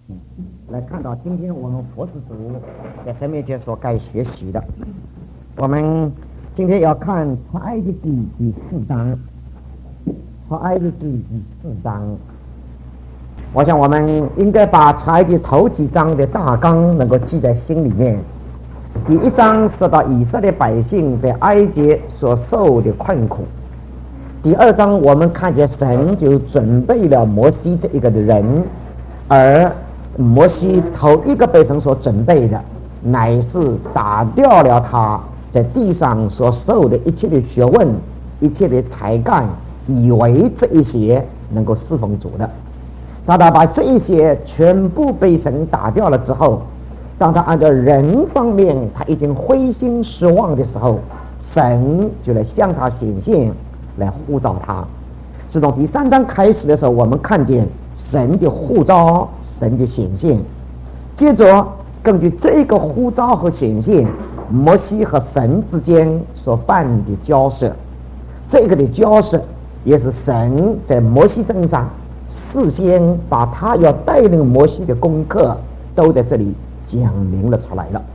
来看到今天我们佛事组在神面前所该学习的。我们今天要看出埃及记第4章，出埃及记第4章。我想我们应该把出埃及头几章的大纲能够记在心里面。第1章说到以色列百姓在埃及所受的困苦。第2章我们看见神就准备了摩西这一个的人，而摩西头一个被神所准备的，乃是打掉了他在地上所受的一切的学问、一切的才干，以为这一些能够侍奉主的。当他把这一些全部被神打掉了之后，当他按照人方面他已经灰心失望的时候，神就来向他显现，来呼召他。是从第3章开始的时候，我们看见神的呼召，神的显现。接着根据这个呼召和显现，摩西和神之间所办的交涉，这个的交涉也是神在摩西身上事先把他要带领摩西的功课都在这里讲明了出来了。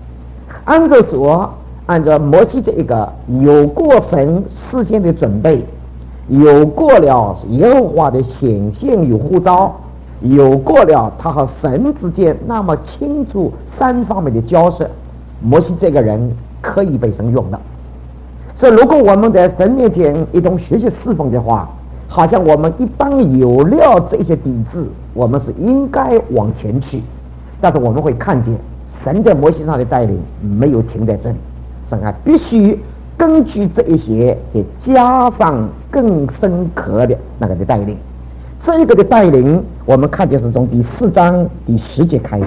按照摩西这一个有过神事先的准备，有过了耶和华的显现与呼召，有过了他和神之间那么清楚3方面的交涉，摩西这个人可以被神用的。所以如果我们在神面前一同学习侍奉的话，好像我们一般有了这些底子，我们是应该往前去。但是我们会看见神在摩西上的带领没有停在这里，神还必须根据这一些再加上更深刻的那个的带领。这个的带领我们看见是从第4章第10节开始。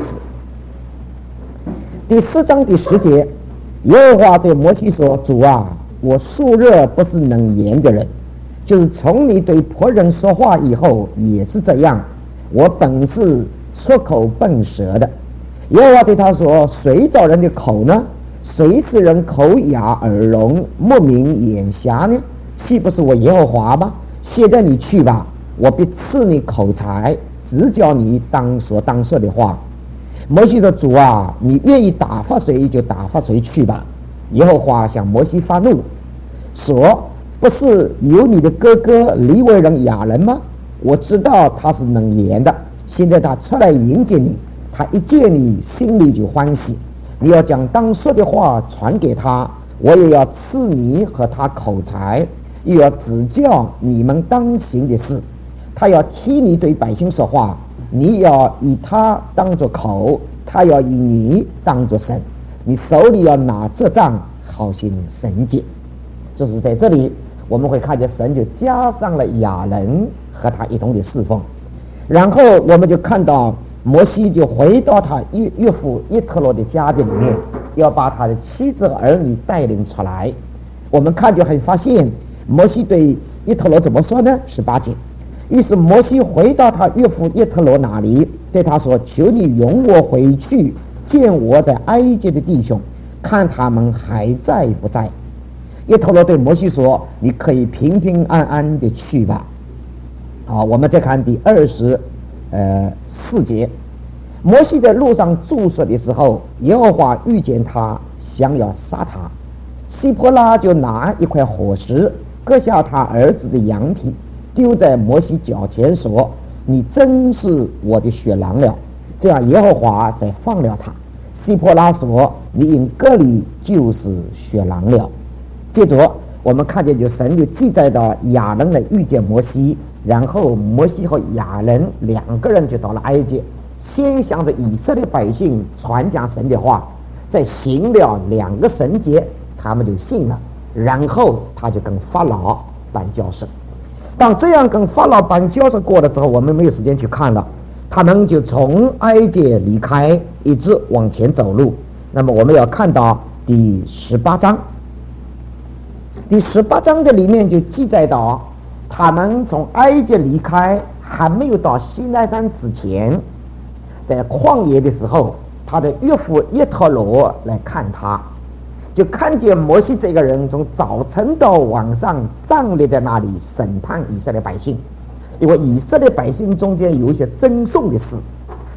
第4章第10节，耶和华对摩西说：主啊，我素日不是能言的人，就是从你对仆人说话以后也是这样，我本是出口笨舌的。耶和华对他说：谁造人的口呢？谁使人口哑耳聋目明眼瞎呢？岂不是我耶和华吗？现在你去吧，我必赐你口才，只教你当说的话。摩西说：主啊，你愿意打发谁就打发谁去吧。耶和华向摩西发怒说：不是有你的哥哥利未人亚人吗？我知道他是能言的，现在他出来迎接你，他一见你心里就欢喜。你要将当说的话传给他，我也要赐你和他口才，又要指教你们当行的事。他要替你对百姓说话，你要以他当作口，他要以你当作神。你手里要拿这杖，好行神迹。就是在这里我们会看见神就加上了亚人和他一同的侍奉。然后我们就看到摩西就回到他岳父耶特罗的家里面，要把他的妻子和儿女带领出来。我们看就会发现摩西对耶特罗怎么说呢？18节，于是摩西回到他岳父耶特罗那里，对他说：求你容我回去见我在埃及的弟兄，看他们还在不在。耶特罗对摩西说：你可以平平安安的去吧。好，我们再看第24节，摩西在路上住宿的时候，耶和华遇见他，想要杀他。西波拉就拿一块火石割下他儿子的羊皮，丢在摩西脚前说：你真是我的血狼了。这样耶和华才放了他。西波拉说：你因割礼就是血狼了。接着我们看见就神就记载到亚人来遇见摩西，然后摩西和亚人2个人就到了埃及，先向着以色列百姓传讲神的话，再行了2个神节，他们就信了。然后他就跟法老办交涉。当这样跟法老办交涉过了之后，我们没有时间去看了，他们就从埃及离开，一直往前走路。那么我们要看到第18章，第18章的里面就记载到他们从埃及离开，还没有到西奈山之前，在旷野的时候，他的岳父耶特罗来看他，就看见摩西这个人从早晨到晚上站立在那里审判以色列百姓。因为以色列百姓中间有一些争讼的事，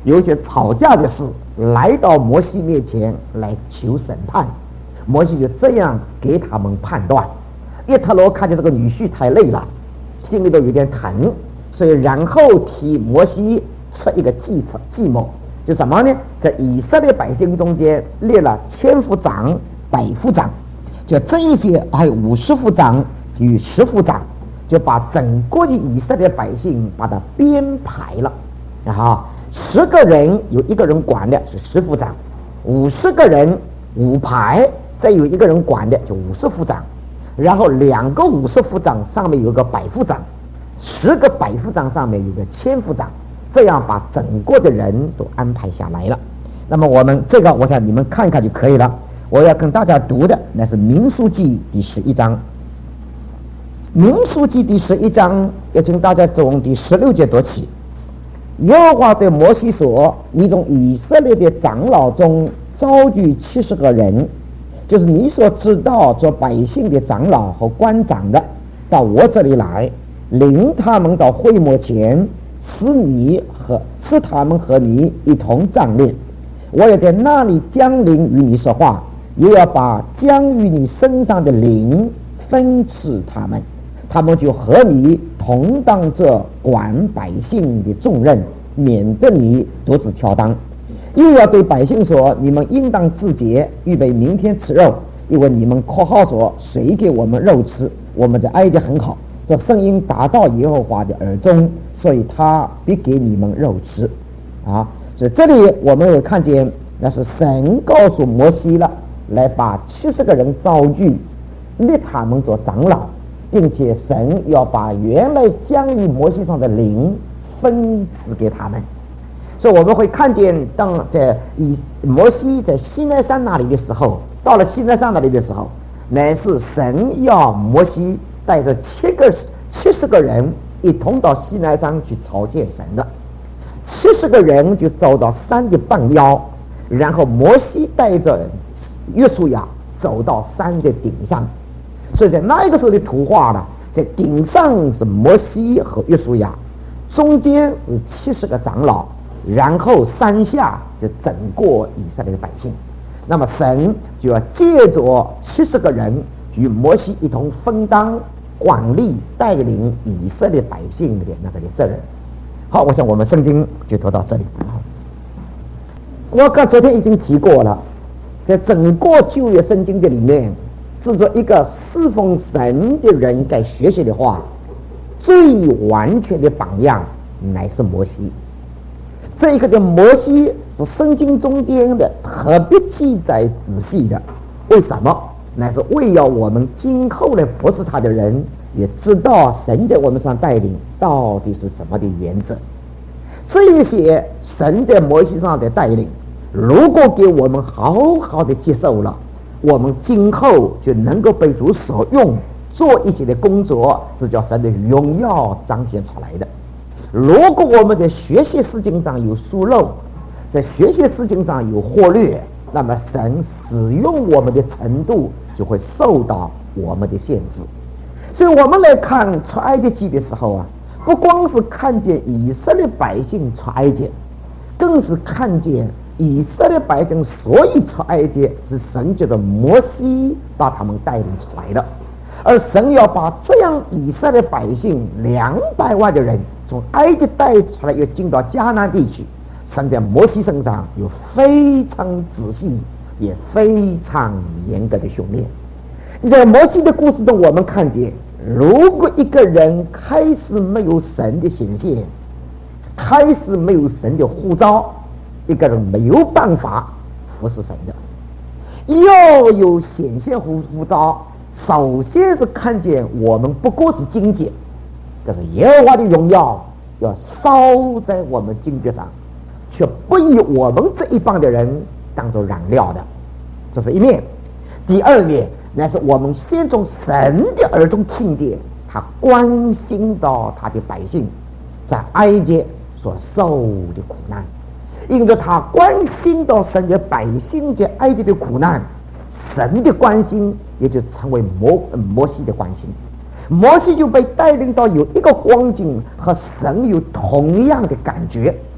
有些吵架的事来到摩西面前来求审判，摩西就这样给他们判断。叶特罗看见这个女婿太累了，心里头有点疼，所以然后替摩西出一个计谋，就什么呢？在以色列百姓中间列了1000夫长、100夫长，就这一些还有50夫长与10夫长，就把整个的以色列百姓把它编排了。然后10个人有1个人管的是10夫长，50个人5排，再有1个人管的就50夫长，然后2个50夫长上面有个100夫长，10个100夫长上面有个1000夫长，这样把整个的人都安排下来了。那么我们这个我想你们看看就可以了。我要跟大家读的那是民数记第11章，民数记第11章要请大家从第16节读起。耶和华对摩西说，你从以色列的长老中召聚70个人，就是你所知道做百姓的长老和官长的，到我这里来，领他们到会幕前，使他们和你一同站立。我也在那里将灵与你说话，也要把将于你身上的灵分赐他们，他们就和你同当这管百姓的重任，免得你独自挑担。又要对百姓说，你们应当自洁，预备明天吃肉，因为你们括号说，谁给我们肉吃？我们在埃及很好。这声音达到耶和华的耳中，所以他必给你们肉吃。所以这里我们有看见，那是神告诉摩西了，来把70个人召聚，立他们做长老，并且神要把原来将于摩西上的灵分赐给他们。所以我们会看见，当摩西在西奈山那里的时候，到了西奈山那里的时候，乃是神要摩西带着70个人一同到西奈山去朝见神的。70个人就走到山的半腰，然后摩西带着约书亚走到山的顶上。所以在那个时候的图画呢，在顶上是摩西和约书亚，中间是70个长老，然后山下就整个以色列的百姓。那么神就要借着70个人与摩西一同分担管理带领以色列百姓的那个的责任。好，我想我们圣经就读到这里。我刚昨天已经提过了，在整个旧约圣经的里面，制作一个侍奉神的人该学习的话，最完全的榜样乃是摩西。这一个的摩西是圣经中间的特别记载仔细的。为什么？乃是为要我们今后来服侍他的人也知道神在我们上带领到底是怎么的原则。这一些神在摩西上的带领，如果给我们好好的接受了，我们今后就能够被主所用，做一些的工作是叫神的荣耀彰显出来的。如果我们在学习事情上有疏漏，在学习事情上有忽略，那么神使用我们的程度就会受到我们的限制。所以我们来看出埃及记的时候啊，不光是看见以色列百姓出埃及，更是看见以色列百姓所以出埃及是神借着摩西把他们带领出来的。而神要把这样以色列百姓200万的人从埃及带出来，又进到迦南地区，神在摩西身上有非常仔细也非常严格的训练。在摩西的故事中，我们看见，如果一个人开始没有神的显现，开始没有神的呼召，一个人没有办法服侍神的。要有显现呼召，首先是看见我们不过是境界，可是耶和华的荣耀要烧在我们境界上，却不以我们这一帮的人当作燃料的，这是一面。第二面乃是我们先从神的耳中听见他关心到他的百姓在埃及所受的苦难，因着他关心到神的百姓在埃及的苦难，神的关心也就成为摩西的关心。摩西就被带领到有一个光景和神有同样的感觉，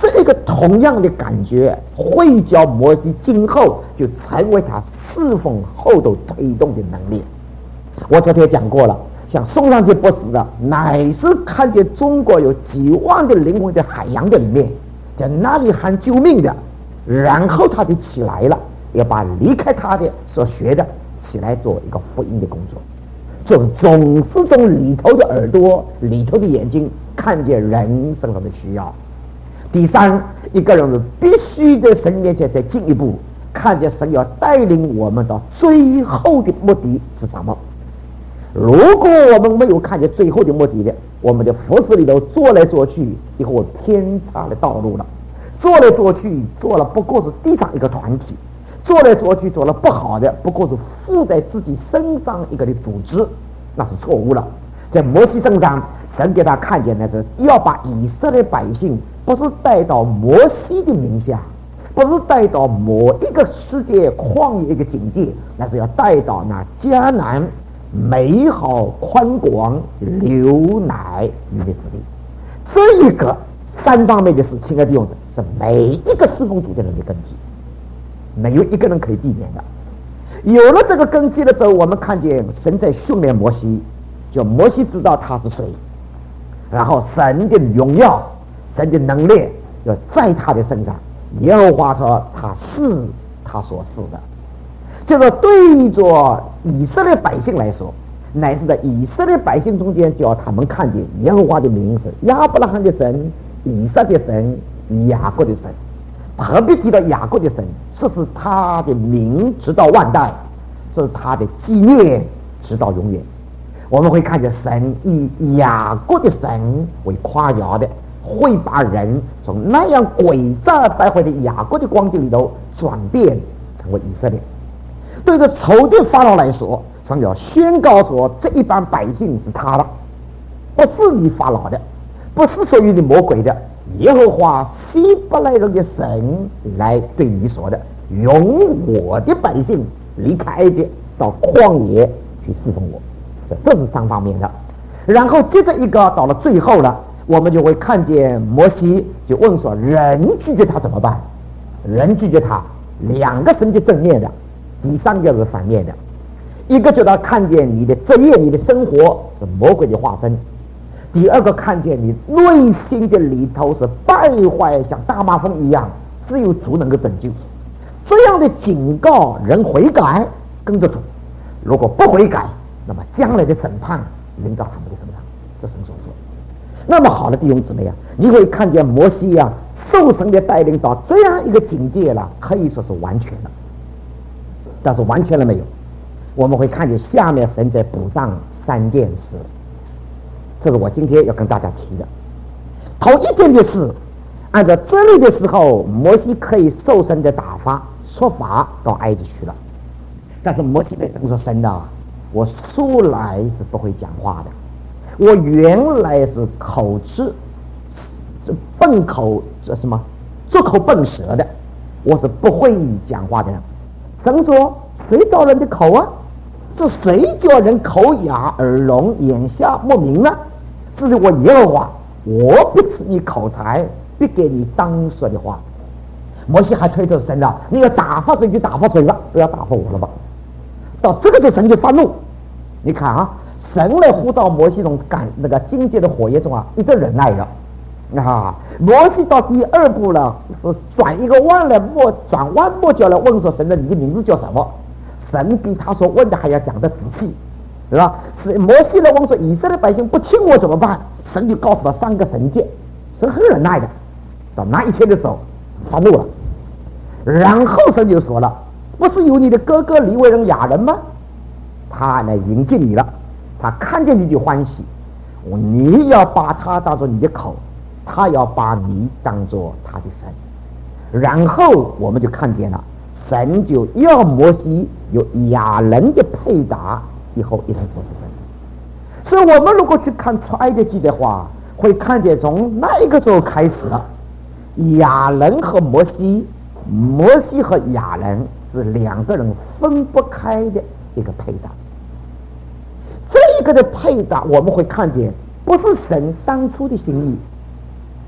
这一个同样的感觉会叫摩西今后就成为他侍奉后头推动的能力。我昨天讲过了，像宋尚杰博士的，乃是看见中国有几万的灵魂在海洋的里面，在那里喊救命的，然后他就起来了，要把离开他的所学的起来做一个福音的工作，就总是从里头的耳朵里头的眼睛看见人身上的需要。第三，一个人是必须在神面前再进一步看见神要带领我们到最后的目的是什么。如果我们没有看见最后的目的的，我们的服饰里头做来做去，以后偏差了道路了，做来做去做了不过是地上一个团体，做来做去做了不好的不过是附在自己身上一个的组织，那是错误了。在摩西身上，神给他看见的是要把以色列百姓不是带到摩西的名下，不是带到某一个世界旷野一个境界，那是要带到那迦南美好宽广流奶与的之地。这一个三方面的事，亲爱的弟兄姊妹，是每一个侍奉主的人的根基，没有一个人可以避免的。有了这个根基了之后，我们看见神在训练摩西，就摩西知道他是谁，然后神的荣耀神的能力要在他的身上。耶和华说他是他所是的，就是对着以色列百姓来说，乃是在以色列百姓中间叫他们看见耶和华的名是亚伯拉罕的神、以撒的神、雅各的神。特别提到雅各的神，这是他的名直到万代，这是他的纪念直到永远。我们会看见神以雅各的神为夸耀的，会把人从那样诡诈败坏的雅各的光景里头转变成为以色列。对着仇敌法老来说，神要宣告说这一帮百姓是他的，不是你法老的，不是属于你魔鬼的，耶和华希伯来人的神来对你说的，容我的百姓离开埃及到旷野去侍奉我。这是三方面的。然后接着一个到了最后了，我们就会看见摩西就问说，人拒绝他怎么办？人拒绝他，两个神的正面的，第三个是反面的。一个就他看见你的职业你的生活是魔鬼的化身，第二个看见你内心的里头是败坏像大麻风一样，只有主能够拯救。这样的警告人悔改跟着主，如果不悔改，那么将来的审判临到他们的身上，这神所说。那么好的弟兄姊妹啊，你会看见摩西啊受神的带领到这样一个境界了，可以说是完全了。但是完全了没有？我们会看见下面神在补上三件事，这是我今天要跟大家提的。头一件的事，按照这里的时候，摩西可以受神的打发出发到埃及去了。但是摩西对神说，神啊，我素来是不会讲话的，我原来是口吃笨口，这什么出口笨舌的，我是不会讲话的人。神说，谁造人的口啊？是谁叫人口哑耳聋眼瞎不明呢？是我耶和华，我不赐你口才，必给你当说的话。摩西还推着神啊，你要打发谁就打发谁吧，不要打发我了吧。到这个时候神就发怒。你看啊，神来呼到摩西从那个荆棘的火焰中啊，一直忍耐的。摩西到第二步了，是转一个弯来转弯抹角来问说，神的你的名字叫什么？神比他所问的还要讲得仔细，对吧？是摩西来问说，以色列百姓不听我怎么办？神就告诉他三个神诫，神很忍耐的。到那一天的时候发怒了，然后神就说了，不是有你的哥哥利未人亚人吗？他来迎接你了，他看见你就欢喜，你要把他当作你的口，他要把你当作他的神。然后我们就看见了，神就要摩西有亚人的配搭，以后一同服侍神。所以我们如果去看出埃及记的话，会看见从那一个时候开始了，亚人和摩西，摩西和亚人是两个人分不开的一个配搭。这一个的配搭我们会看见不是神当初的心意，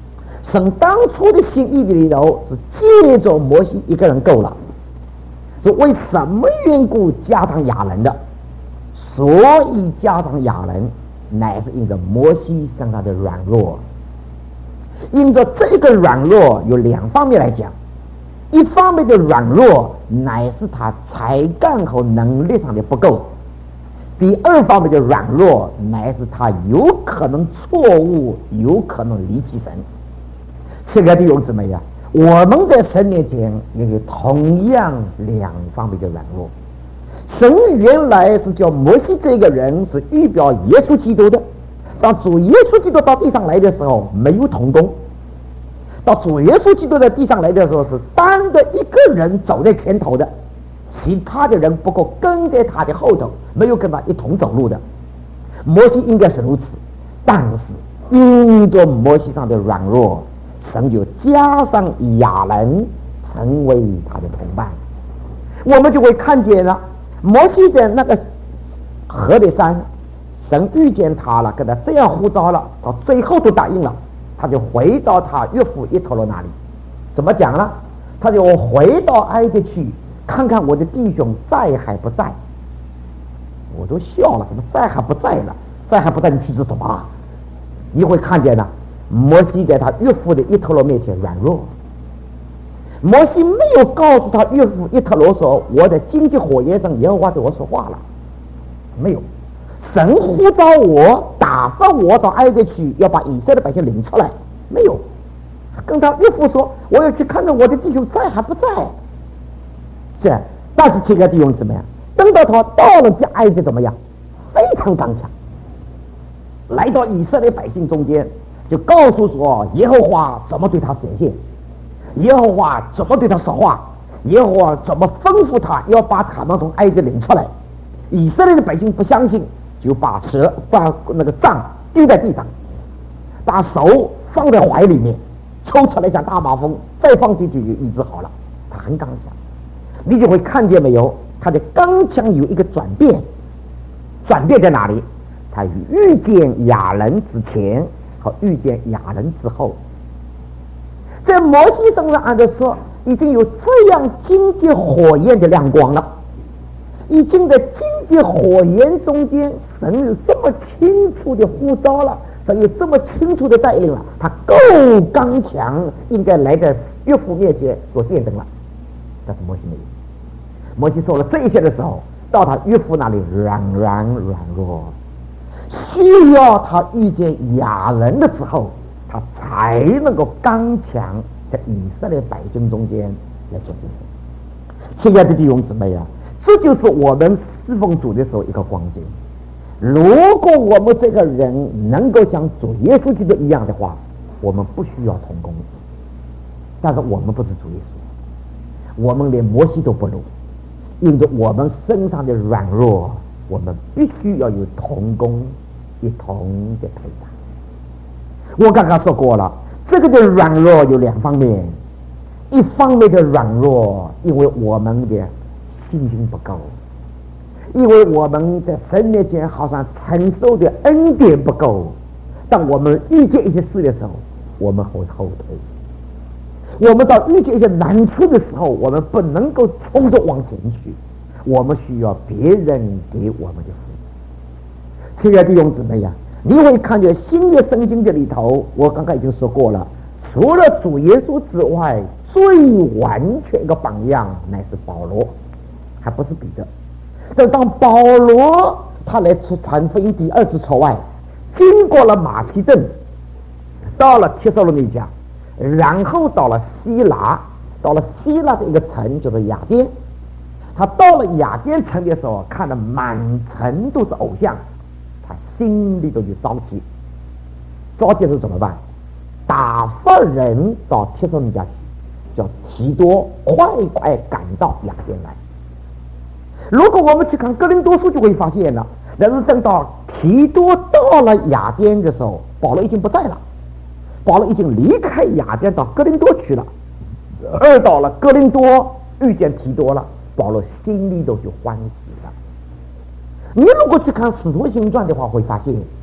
神当初的心意里头是借着摩西一个人够了，是为什么缘故加上亚伦的？所以加上亚伦，乃是因着摩西身上的软弱。因着这个软弱有两方面来讲，一方面的软弱乃是他才干和能力上的不够，第二方面的软弱乃是他有可能错误，有可能离弃神。亲爱的弟兄姊妹呀，我们在神面前也有同样两方面的软弱。神原来是叫摩西这个人是预表耶稣基督的，当主耶稣基督到地上来的时候没有同工，到主耶稣基督在地上来的时候是单的一个人走在前头的，其他的人不过跟在他的后头，没有跟他一同走路的。摩西应该是如此，但是因着摩西上的软弱，神就加上亚伦成为他的同伴。我们就会看见了摩西在那个河里山，神遇见他了，跟他这样呼召了，到最后都答应了，他就回到他岳父耶陀罗那里。怎么讲呢？他就回到埃及去看看我的弟兄在还不在。我都笑了，怎么在还不在了？在还不在，你提出什么？你会看见呢，摩西在他岳父的耶陀罗面前软弱。摩西没有告诉他岳父耶陀罗说，我在荆棘火焰上耶和华对我说话了，没有。神呼召我，打发我到埃及去，要把以色列百姓领出来，没有。跟他岳父说，我要去看看我的弟兄在还不在。是，但是这个弟兄怎么样？等到他到了这埃及怎么样？非常刚强，来到以色列百姓中间，就告诉说耶和华怎么对他显现，耶和华怎么对他说话，耶和华怎么吩咐他要把他们从埃及领出来。以色列的百姓不相信，就把那个杖丢在地上，把手放在怀里面，抽出来像大马蜂，再放进去就医治好了。他很刚强，你就会看见没有，他的刚强有一个转变。转变在哪里？他遇见亚伦之前和遇见亚伦之后，在摩西身上按照说已经有这样荆棘火焰的亮光了，已经在荆棘火焰中间，神有这么清楚的呼召了，神有这么清楚的带领了，他够刚强，应该来在岳父面前做见证了。但是摩西没有。摩西说了这一切的时候，到他岳父那里软弱，需要他遇见亚伦的时候，他才能够刚强，在以色列百姓中间来做见证。亲爱的弟兄姊妹啊，这就是我们侍奉主的时候一个光景。如果我们这个人能够像主耶稣基督一样的话，我们不需要同工。但是我们不是主耶稣，我们连摩西都不如。因着我们身上的软弱，我们必须要有同工一同的陪伴。我刚刚说过了，这个的软弱有两方面，一方面的软弱，因为我们的信心不够，因为我们在神面前好像承受的恩典不够，当我们遇见一些事的时候，我们会后退。我们到遇见一些难处的时候，我们不能够冲着往前去，我们需要别人给我们的扶持。亲爱的弟兄姊妹呀，你会看见新约圣经的里头，我刚刚已经说过了，除了主耶稣之外，最完全一个榜样乃是保罗，还不是彼得。但当保罗他来传福音第二次出外，经过了马其顿，到了帖撒罗尼迦，然后到了希腊，到了希腊的一个城就是雅典。他到了雅典城的时候，看到满城都是偶像，他心里头就着急。着急是怎么办？打发人到帖撒罗尼迦去，叫提多快赶到雅典来。如果我们去看哥林多书，就会发现了，但是等到提多到了雅典的时候，保罗已经不在了。保罗已经离开雅典到哥林多去了，而到了哥林多遇见提多了，保罗心里头就欢喜了。你如果去看使徒行传的话，会发现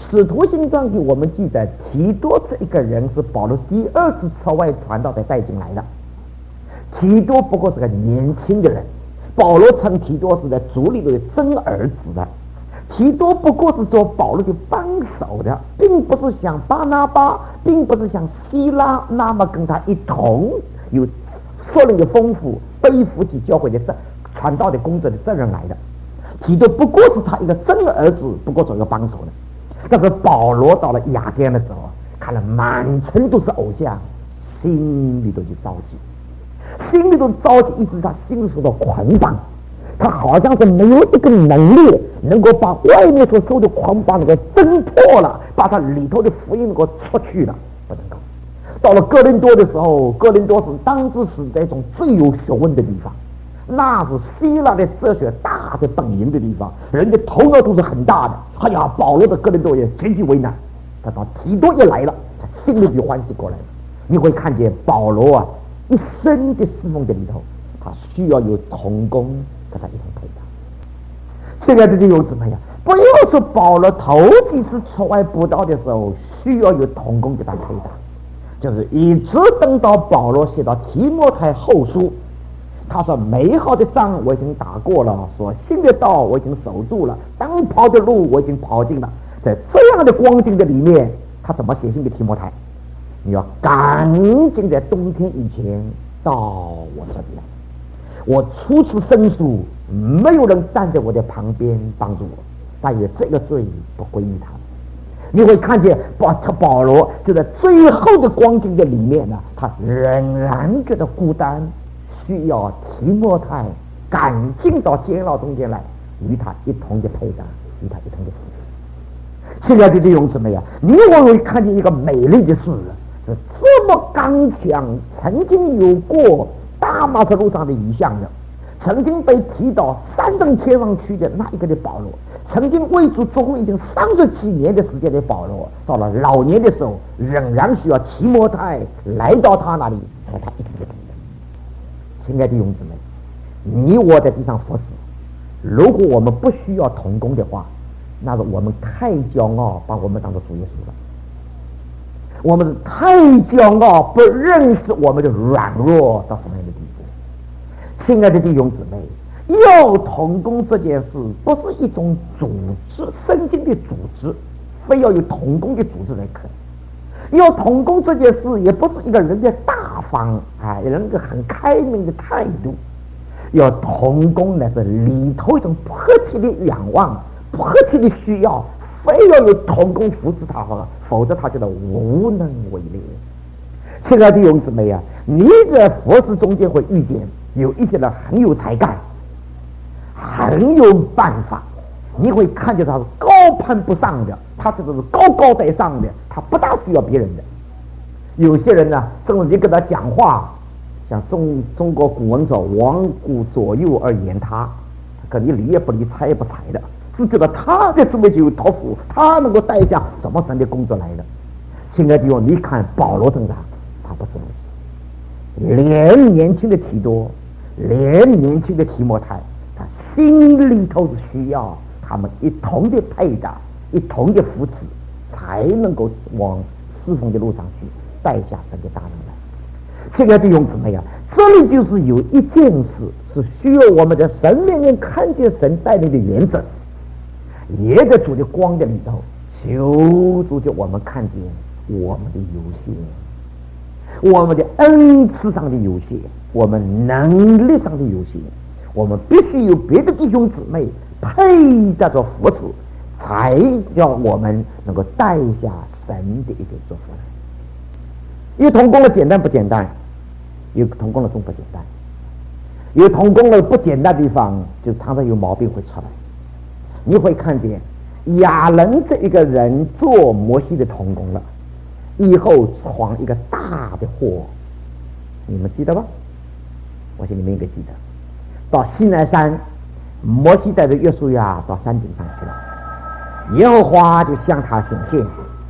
使徒行传给我们记载，提多这一个人是保罗第二次出外传道才带进来的。提多不过是个年轻的人，保罗称提多是在主里的真儿子的。提多不过是做保罗的帮手的，并不是像巴拿巴，并不是像希拉那么跟他一同有说论的丰富，背负起教会的传道的工作的责任来的。提多不过是他一个真儿子，不过做一个帮手的。但是保罗到了雅典的时候，看了满城都是偶像，心里头就着急，心里头着急，一直他心里受到捆绑，他好像是没有一个能力能够把外面所受的捆绑能够挣破了，把他里头的福音能够出去了，不能够。到了哥林多的时候，哥林多是当时是那种最有学问的地方，那是希腊的哲学大的本营的地方，人的头脑都是很大的。哎呀，保罗的哥林多也极其为难，他到提多一来了，他心里就欢喜过来了。你会看见保罗啊，一生的侍奉的里头，他需要有同工跟他一同配搭。亲爱的弟兄姊妹呀，不要说保罗头几次出外布道的时候需要有同工给他配搭，就是一直等到保罗写到提摩太后书，他说美好的仗我已经打过了，所信的道我已经守住了，当跑的路我已经跑尽了。在这样的光景的里面，他怎么写信给提摩太？你要赶紧在冬天以前到我这里来。我初次申诉，没有人站在我的旁边帮助我，但愿这个罪不归于他。你会看见保罗就在最后的光景的里面呢，他仍然觉得孤单，需要提摩太赶进到监牢中间来，与他一同的配搭，与他一同的扶持。亲爱的弟兄姊妹啊，你往往看见一个美丽的事，是这么刚强，曾经有过大马士路上的异象的，曾经被提到山登天上去的那一个的保罗，曾经为主做工已经37年的时间的保罗，到了老年的时候，仍然需要提摩太来到他那里和他一同的配搭。亲爱的弟兄姊妹，你我在地上服侍，如果我们不需要同工的话，那是我们太骄傲，把我们当作主耶稣了。我们是太骄傲，不认识我们的软弱到什么样的地步。亲爱的弟兄姊妹，要同工这件事不是一种组织，圣经的组织非要有同工的组织才可以。要同工这件事也不是一个人的大方人的很开明的态度。要同工呢，是里头一种迫切的仰望，迫切的需要，非要有同工扶持他，否则他觉得无能为力。亲爱的弟兄姊妹啊，你在服事中间会遇见有一些人很有才干，很有办法，你会看见他是高攀不上的，他这个是高高在上的，他不大需要别人的。有些人呢，正是你跟他讲话，像中国古文说王顾左右而言他，跟你理也不理，睬也不睬的，是觉得他的职位就有托付，他能够带下什么神的工作来的。亲爱的弟兄，你看保罗身上，他不是如此，连年轻的提多，连年轻的提摩太，他心里头是需要他们一同的配搭，一同的扶持，才能够往侍奉的路上去带下神的大能来。亲爱的弟兄姊妹啊，这里就是有一件事是需要我们在神面前看见神带领的原则，也在主的光的里头，求主叫我们看见我们的有限，我们的恩赐上的有限，我们能力上的有限，我们必须有别的弟兄姊妹配搭着服侍，才让我们能够带下神的一个作风。因为同工的简单不简单，有同工的中不简单，有同工的不简单的地方，就常常有毛病会出来。你会看见亚伦这一个人做摩西的同工了，以后闯一个大的祸，你们记得吧？我想你们应该记得。到西奈山，摩西带着约书亚到山顶上去了，耶和华就向他显现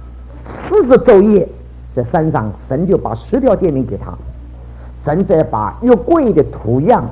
，40昼夜在山上，神就把10条诫命给他，神再把约柜的图样、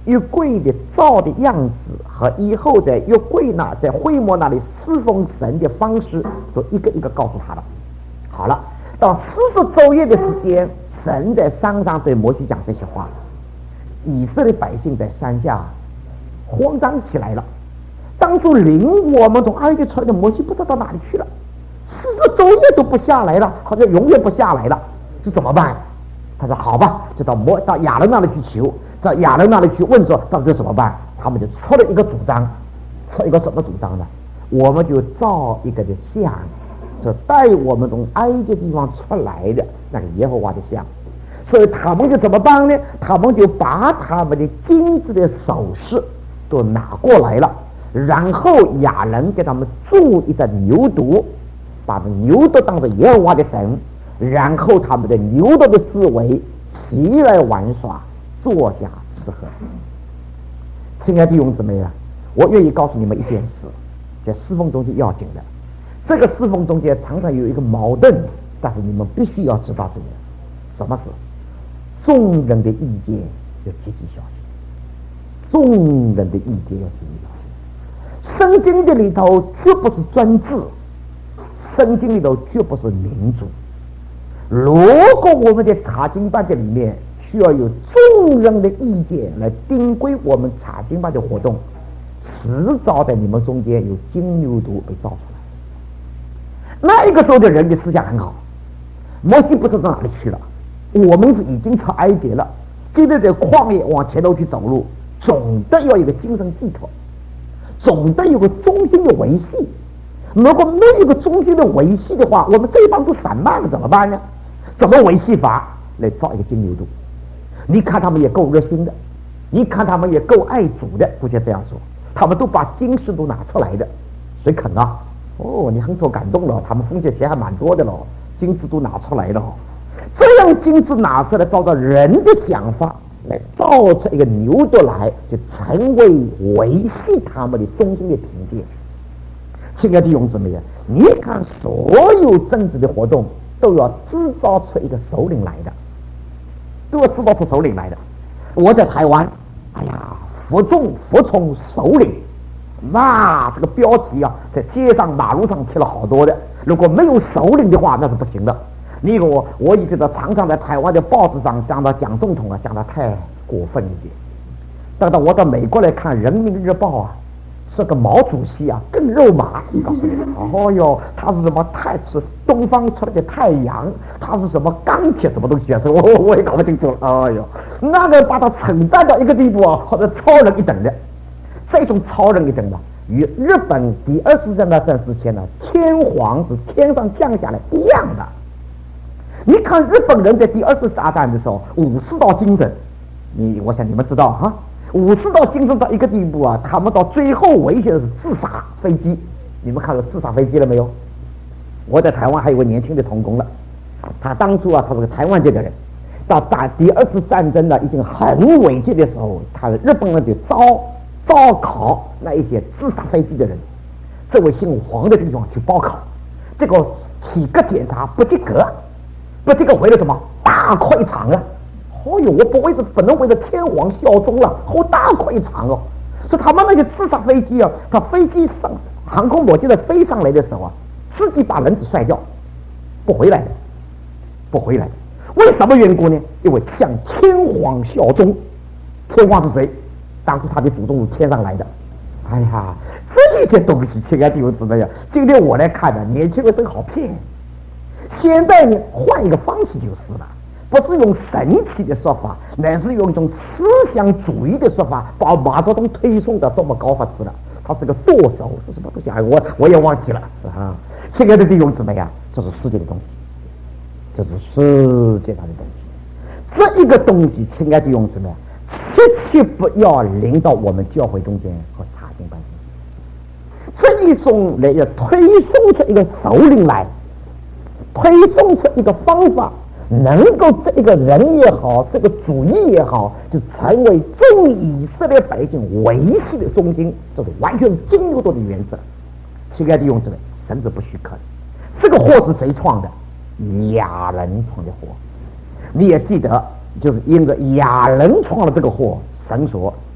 约柜的造的样子和以后在约柜那在会幕那里侍奉神的方式，都一个一个告诉他了。好了，到40昼夜的时间，神在山上对摩西讲这些话，以色列百姓在山下慌张起来了。当初领我们从埃及出来的摩西不知道到哪里去了，40昼夜都不下来了，好像永远不下来了，这怎么办？他说好吧，就到亚伦那里去求，到亚伦那里去问说到底怎么办。他们就出了一个主张，出一个什么主张呢？我们就造一个的像，就带我们从埃及地方出来的那个耶和华的像。所以他们就怎么办呢？他们就把他们的金子的首饰都拿过来了，然后亚伦给他们铸一只牛犊，把牛犊当作耶和华的神，然后他们的牛犊的思维起来玩耍，坐下吃喝。亲爱的弟兄姊妹啊，我愿意告诉你们一件事，在侍奉中间要紧的，这个侍奉中间常常有一个矛盾，但是你们必须要知道这件事。什么事？众人的意见要积极小心，众人的意见要积极小心。圣经的里头绝不是专制，圣经里头绝不是民主。如果我们在查经班的里面需要有众人的意见来定规我们查经班的活动，迟早在你们中间有金牛犊被造出来。那一个时候的人的思想很好，摩西不知道哪里去了，我们是已经出埃及了，接着在旷野往前头去走路，总得要有一个精神寄托，总得有个中心的维系。如果没有一个中心的维系的话，我们这一帮都散漫了怎么办呢？怎么维系法？来造一个金牛犊。你看他们也够热心的，你看他们也够爱主的，不就这样说，他们都把金饰都拿出来的。谁肯啊？哦，你很受感动了，他们奉献钱还蛮多的咯，金子都拿出来了。这样金子拿出来，照着人的想法来造出一个牛犊来，就成为维系他们的中心的凭借。亲爱的弟兄姊妹啊，你看所有政治的活动都要制造出一个首领来的，都要制造出首领来的。我在台湾，哎呀，服从首领，那这个标题啊，在街上马路上贴了好多的。如果没有首领的话，那是不行的。你我也觉得常常在台湾的报纸上讲到蒋总统啊，讲得太过分一点。但到我到美国来看《人民日报》啊，这个毛主席啊更肉麻，告诉你，哦哟，他是什么是东方出来的太阳，他是什么钢铁什么东西啊？我也搞不清楚了。哎呦，那个把他称赞到一个地步啊，好像超人一等的。这种超人一等的，与日本第2次大战之前呢，天皇是天上降下来一样的。你看日本人在第2次大战的时候，武士道精神，我想你们知道哈。武士道精神到一个地步啊，他们到最后危险的是自杀飞机。你们看到自杀飞机了没有？我在台湾还有个年轻的同工了，他当初啊，他是个台湾籍的人，到打第2次战争呢，已经很危急的时候，日本人就招考那一些自杀飞机的人，这位姓黄的地方去报考，这个体格检查不及格回来什么大哭一场啊！哦哟，我不能为了天皇效忠了，好大哭一场哦！所以他们那些自杀飞机啊，他飞机上航空母舰的飞上来的时候啊，自己把人子甩掉，不回来的。为什么缘故呢？因为向天皇效忠。天皇是谁？当初他的祖宗是天上来的。哎呀，这些东西，亲爱的弟兄姊妹呀，今天我来看的，年轻人真好骗。现在呢，换一个方式就是了，不是用神奇的说法，乃是用一种思想主义的说法，把毛泽东推送到这么高法子了。他是个舵手，是什么东西？哎，我也忘记了啊！亲爱的弟兄姊妹呀，这是世界的东西，这是世界上的东西。这一个东西，亲爱的弟兄姊妹，切切不要临到我们教会中间和查经班中间。这一送来要推送出一个首领来，推送出一个方法，能够这一个人也好，这个主义也好，就成为众以色列百姓维系的中心，这是完全是金牛犊的原则。亲爱的弟兄姊妹，神是不许可的。这个祸是谁创的？亚伦创的祸。你也记得，就是因着亚伦创了这个祸，神说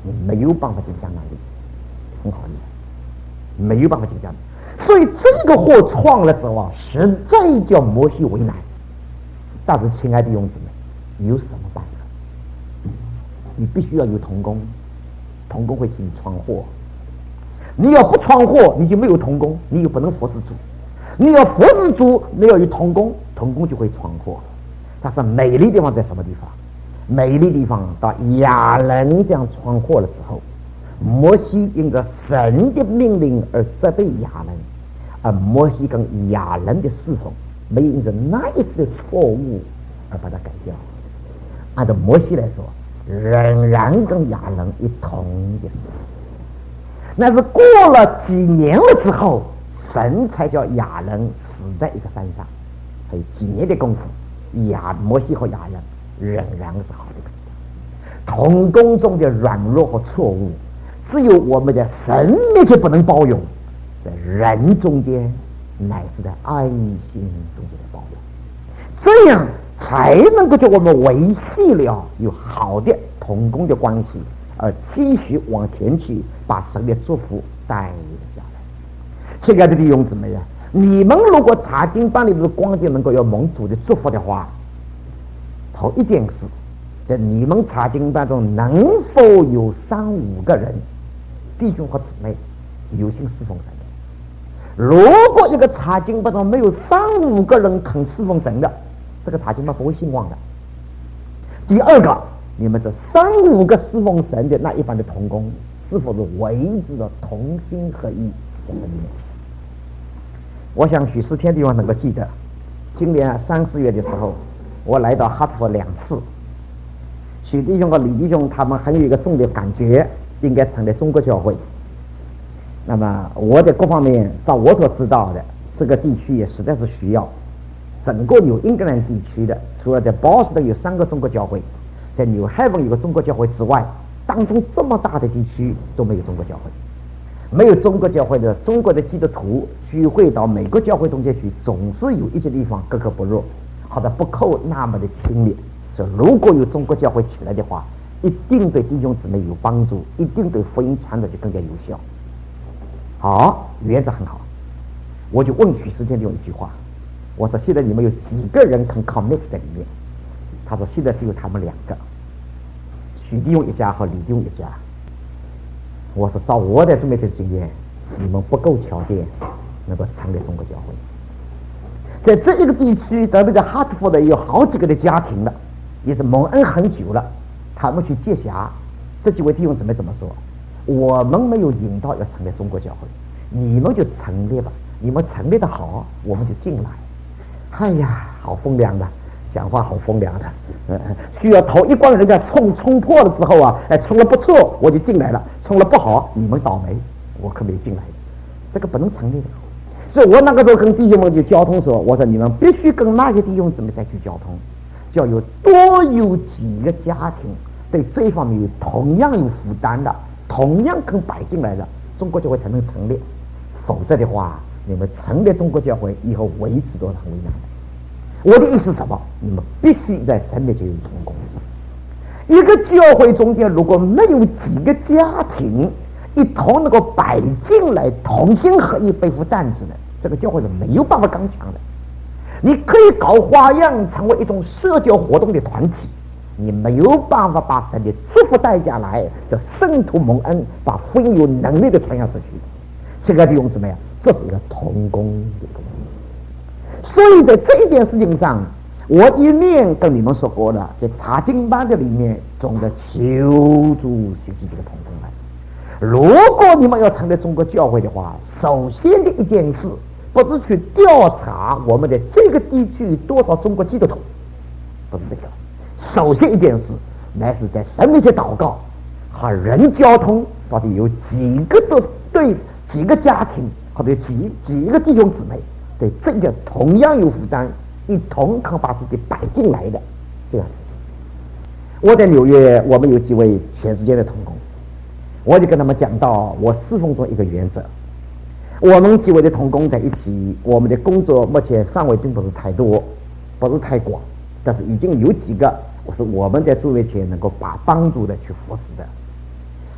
你没有办法进迦南地，很好理解，没有办法进迦南。所以这个祸创了之后啊，实在叫摩西为难。但是亲爱的弟兄姊妹，你有什么办法？你必须要有同工，同工会替你闯祸。你要不闯祸，你就没有同工，你又不能服侍主。你要服侍主，你要有同工，同工就会闯祸。但是美丽地方在什么地方？美丽地方到亚伦这样闯祸了之后，摩西因着神的命令而责备亚伦，而摩西跟亚伦的侍奉没有因着那一次的错误而把它改掉。按照摩西来说，仍然跟亚伦一同的侍奉。那是过了几年了之后，神才叫亚伦死在一个山上，还有几年的功夫，摩西和亚伦仍然是好的朋友。同工中的软弱和错误，只有我们在神面前不能包容，在人中间乃是在爱心中间的包容，这样才能够叫我们维系了有好的同工的关系，而继续往前去，把神的祝福带了下来。亲爱的弟兄姊妹啊，你们如果查经班里的光景能够有蒙主的祝福的话，头一件事，在你们查经班中能否有3-5个人弟兄和姊妹有心侍奉神的？如果一个查经班中没有3-5个人肯侍奉神的，这个查经班不会兴旺的。第二个，你们这3-5个侍奉神的那一般的同工，是否是维持了同心合一在神里面？我想许世天弟兄能够记得，今年3、4月的时候，我来到哈特福2次。许弟兄和李弟兄他们还有一个重的感觉，应该成立中国教会。那么我在各方面照我所知道的，这个地区也实在是需要。整个纽英格兰地区的，除了在波士顿有3个中国教会，在纽海文有个中国教会之外，当中这么大的地区都没有中国教会。没有中国教会的中国的基督徒聚会到美国教会中间去，总是有一些地方格格不入，好的不够那么的亲密。所以如果有中国教会起来的话，一定对弟兄姊妹有帮助，一定对福音传的就更加有效。好，原则很好。我就问许世天用一句话，我说现在你们有几个人肯 commit 在里面？他说现在只有他们2个，许弟兄一家和李弟兄一家。我说照我在中美的经验，你们不够条件能够成立中国教会。在这一个地区，特别在哈特福的有好几个的家庭了，也是蒙恩很久了，他们去接辖。这几位弟兄姊妹怎么说？我们没有引导要成立中国教会，你们就成立吧，你们成立的好，我们就进来。哎呀，好风凉的，讲话好风凉的。需要头一关人家冲破了之后啊，冲了不错我就进来了，冲了不好你们倒霉，我可没进来的，这个不能成立的。所以我那个时候跟弟兄们就交通说，我说你们必须跟那些弟兄姊妹再去交通，叫多有几个家庭对这方面有同样有负担的，同样肯摆进来的，中国教会才能成立。否则的话，你们成立中国教会以后维持都是很为难的。我的意思是什么？你们必须在神面前有同工。一个教会中间如果没有几个家庭一同能够摆进来，同心合意背负担子的，这个教会是没有办法刚强的。你可以搞花样成为一种社交活动的团体，你没有办法把神的祝福带下来，叫圣徒蒙恩，把福音有能力的传扬出去。现在的弟兄姊妹啊，这是一个同工的工作。所以在这件事情上，我一面跟你们说过了，在查经班的里面总的求助实际这个同工们。如果你们要成立中国教会的话，首先的一件事不是去调查我们的这个地区多少中国基督徒，不是这个。首先一件事乃是在神面前祷告和人交通，到底有几个都对几个家庭或者几个弟兄姊妹对这个同样有负担，一同肯把自己摆进来的这样。我在纽约，我们有几位全世界的同工，我就跟他们讲到我侍奉中一个原则。我们几位的同工在一起，我们的工作目前范围并不是太多，不是太广，但是已经有几个我们在诸位前能够把帮助的去服侍的。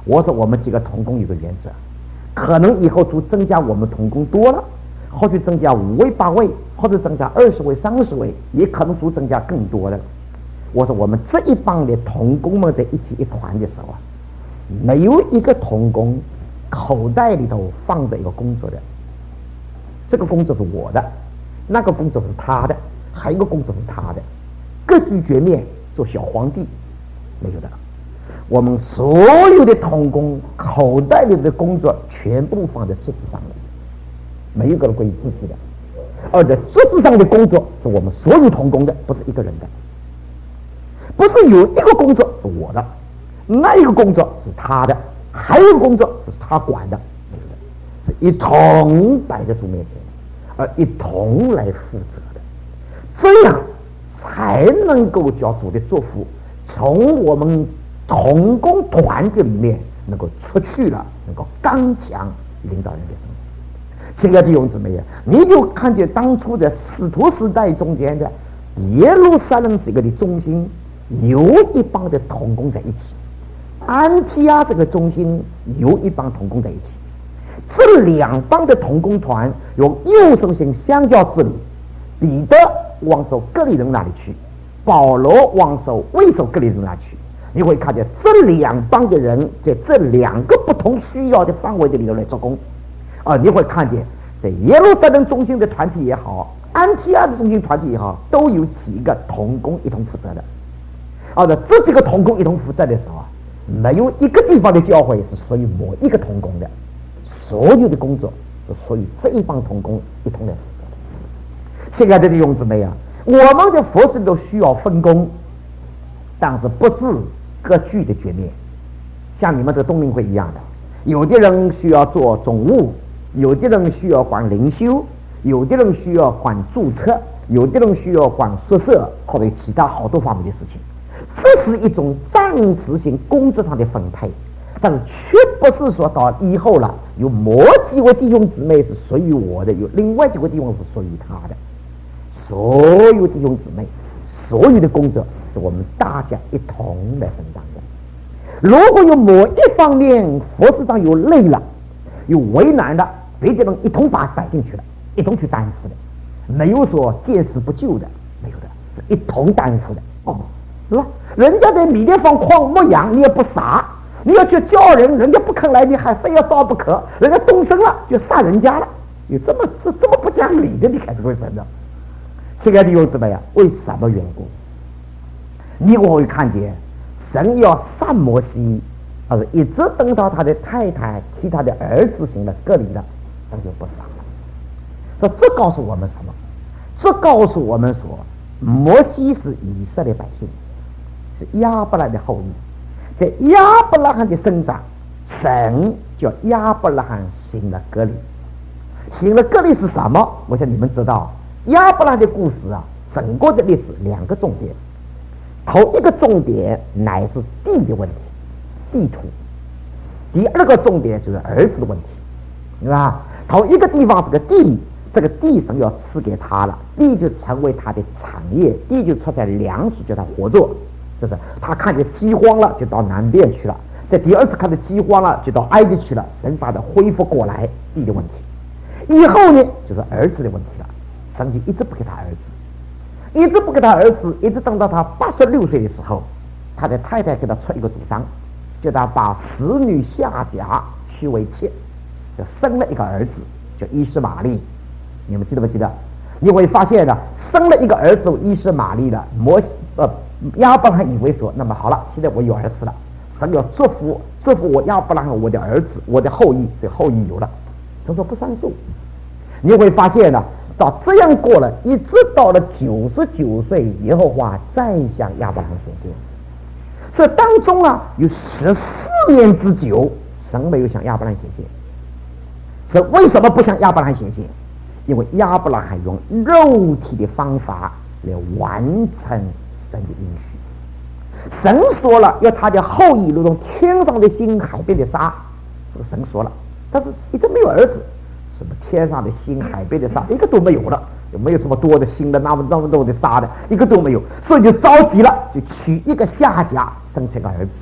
我说我们几个同工有个原则，可能以后就增加我们同工多了，或许增加5位8位，或者增加20位30位，也可能就增加更多的。我说我们这一帮的同工们在一起一团的时候啊，没有一个同工口袋里头放着一个工作的，这个工作是我的，那个工作是他的，还有一个工作是他的，各具绝面做小皇帝，没有的。我们所有的同工口袋里的工作全部放在桌子上面，没有一个归自己的，而且桌子上的工作是我们所有同工的，不是一个人的，不是有一个工作是我的，那一个工作是他的，还有一个工作是他管的，没有的，是一同摆在主面前，而一同来负责的，这样才能够叫主的祝福从我们同工团体里面能够出去了，能够刚强领导人的生活。亲爱的弟兄姊妹啊，你就看见当初的使徒时代中间的耶路撒冷这个的中心有一帮的同工在一起，安提亚这个中心有一帮同工在一起，这两帮的同工团用右手型相交治理，彼得往守各里人那里去，保罗往守未守各里人那里去。你会看见这两帮的人在这两个不同需要的范围的里头来做工，你会看见在耶路撒冷中心的团体也好，安提阿的中心团体也好，都有几个同工一同负责的。这几个同工一同负责的时候啊，没有一个地方的教会是属于某一个同工的，所有的工作是属于这一帮同工一同来负责的。亲爱的弟兄姊妹啊，我们的服事都需要分工，但是不是各具的绝面，像你们这个冬令会一样的，有的人需要做总务，有的人需要管灵修，有的人需要管注册，有的人需要管宿舍或者其他好多方面的事情。这是一种暂时性工作上的分配，但是却不是说到以后了有某几位弟兄姊妹是属于我的，有另外几位弟兄是属于他的。所有弟兄姊妹所有的工作是我们大家一同来分担的。如果有某一方面服事上有累了有为难的，别的人一同把它摆进去了，一同去担负的，没有说见死不救的，没有的，是一同担负的。是吧？人家在米列方矿牧羊，你也不傻，你要去叫人，人家不肯来，你还非要招不可，人家动身了就杀人家了，有这么不讲理的，你看这个神的。亲爱的弟兄姊妹啊，为什么缘故？你我会看见神要杀摩西，而是一直等到他的太太替他的儿子行了割礼了，神就不杀了。所以这告诉我们什么？这告诉我们说，摩西是以色列百姓，是亚伯拉罕的后裔，在亚伯拉罕的身上，神叫亚伯拉罕行了割礼。行了割礼是什么？我想你们知道，亚伯拉罕的故事啊，整个的历史两个重点。头一个重点乃是地的问题，地图；第二个重点就是儿子的问题，对吧？头一个地方是个地，这个地神要赐给他了，地就成为他的产业，地就出来粮食，叫他活做。这是他看见饥荒了，就到南边去了；在第二次看到饥荒了，就到埃及去了。神把它恢复过来，地的问题。以后呢，就是儿子的问题了。神就一直不给他儿子。一直不给他儿子，一直等到他86岁的时候，他的太太给他出一个主张，叫他把使女夏甲娶为妾，就生了一个儿子，叫伊斯玛利。你们记得不记得？你会发现呢，生了一个儿子伊斯玛利了，亚伯拉罕以为说，那么好了，现在我有儿子了，神要祝福我亚伯拉罕，我的儿子，我的后裔，这后裔有了，神说不算数。你会发现呢，到这样过了，一直到了99岁，耶和华再向亚伯拉罕显现。这当中啊，有14年之久，神没有向亚伯拉罕显现。神为什么不向亚伯拉罕显现？因为亚伯拉罕用肉体的方法来完成神的应许。神说了，要他的后裔如同天上的星、海边的沙，这个神说了，但是一直没有儿子。什么天上的星、海边的沙，一个都没有了，有没有什么多的星的那么多的沙的，一个都没有，所以就着急了，就娶一个夏甲，生出个儿子。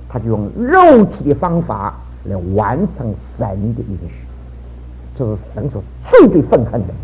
他就用肉体的方法来完成神的应许，就是神所最愤恨的。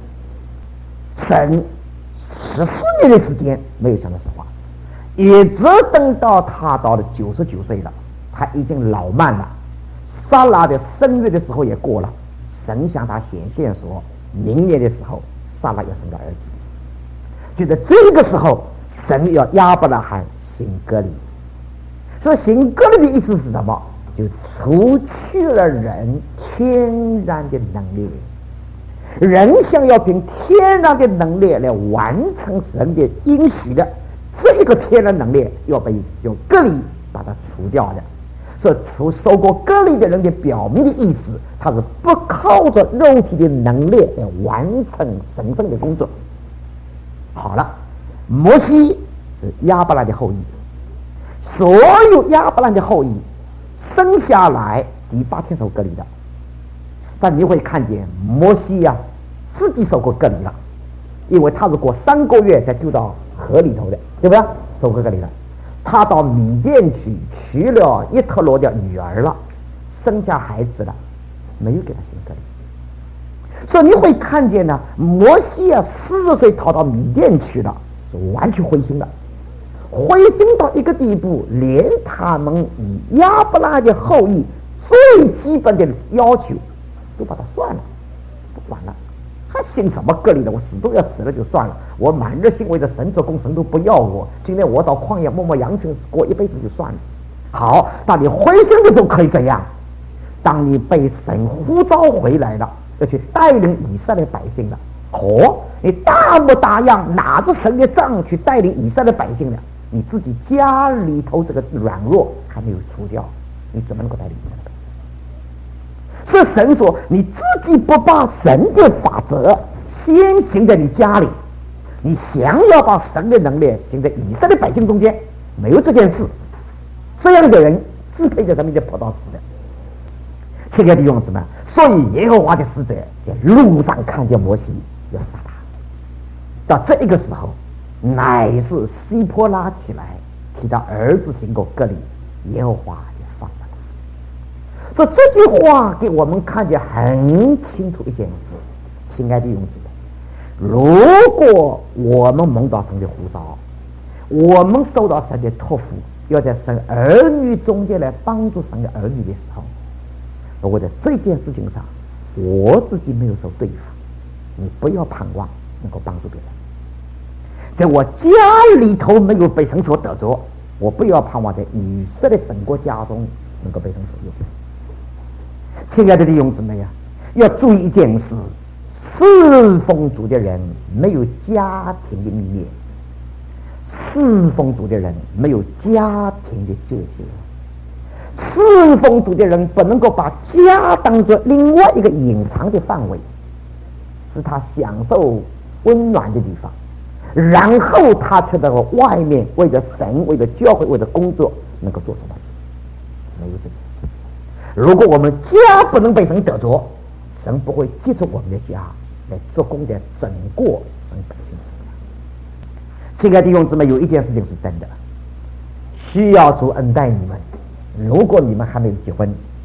神14年的时间没有向他说话，一直等到他到了99岁了，他已经老迈了，撒拉的生育的时候也过了，神向他显现说，明年的时候撒拉要生个儿子。就在这个时候，神要亚伯拉罕行割礼。所以行割礼的意思是什么？就除去了人天然的能力，人想要凭天然的能力来完成神的应许的，这一个天然能力要被用割礼把它除掉的。所以受过割礼的人的表明的意思，他是不靠着肉体的能力来完成神圣的工作。好了，摩西是亚伯兰的后裔，所有亚伯兰的后裔生下来第8天受割礼的，但你会看见摩西啊自己受过割礼了，因为他是过3个月才丢到河里头的，对不对？受过割礼了。他到米甸去娶了耶特罗的女儿了，生下孩子了，没有给他行割礼。所以你会看见呢，摩西啊40岁逃到米甸去了，是完全灰心的，灰心到一个地步，连他们以亚伯拉罕的后裔最基本的要求都把它算了，不管了，还行什么割礼的？我死都要死了就算了，我满日心为着神做工，神都不要我，今天我到旷野默默羊群过一辈子就算了。好，当你灰心的时候可以这样，当你被神呼召回来了，要去带领以色列百姓了，你大模大样拿着神的杖去带领以色列百姓了，你自己家里头这个软弱还没有除掉，你怎么能够带领以色列百姓？所以神说，你自己不把神的法则先行在你家里，你想要把神的能力行在以色列百姓中间，没有这件事。这样的人支配着上面的葡萄死的。亲爱的弟兄姊妹，所以耶和华的使者在路上看见摩西要杀他，到这一个时候，乃是西坡拉起来替他儿子行过割礼，耶和华就放了他。所以这句话给我们看见很清楚一件事，亲爱的弟兄姊妹，如果我们蒙到神的呼召，我们受到神的托付，要在神儿女中间来帮助神的儿女的时候，我在这件事情上我自己没有受对付，你不要盼望能够帮助别人。在我家里头没有被神所得着，我不要盼望在以色列整个家中能够被神所用。亲爱的弟兄姊妹呀，要注意一件事，侍奉主的人没有家庭的秘密，侍奉主的人没有家庭的界限，侍奉主的人不能够把家当作另外一个隐藏的范围，是他享受温暖的地方，然后他却在外面为了神、为了教会、为了工作能够做什么事？没有这件事。如果我们家不能被神得着，神不会借助我们的家来做工的整个神百姓的生涯。亲爱的弟兄姊妹，有一件事情是真的，需要主恩待你们。如果你们还没有结婚，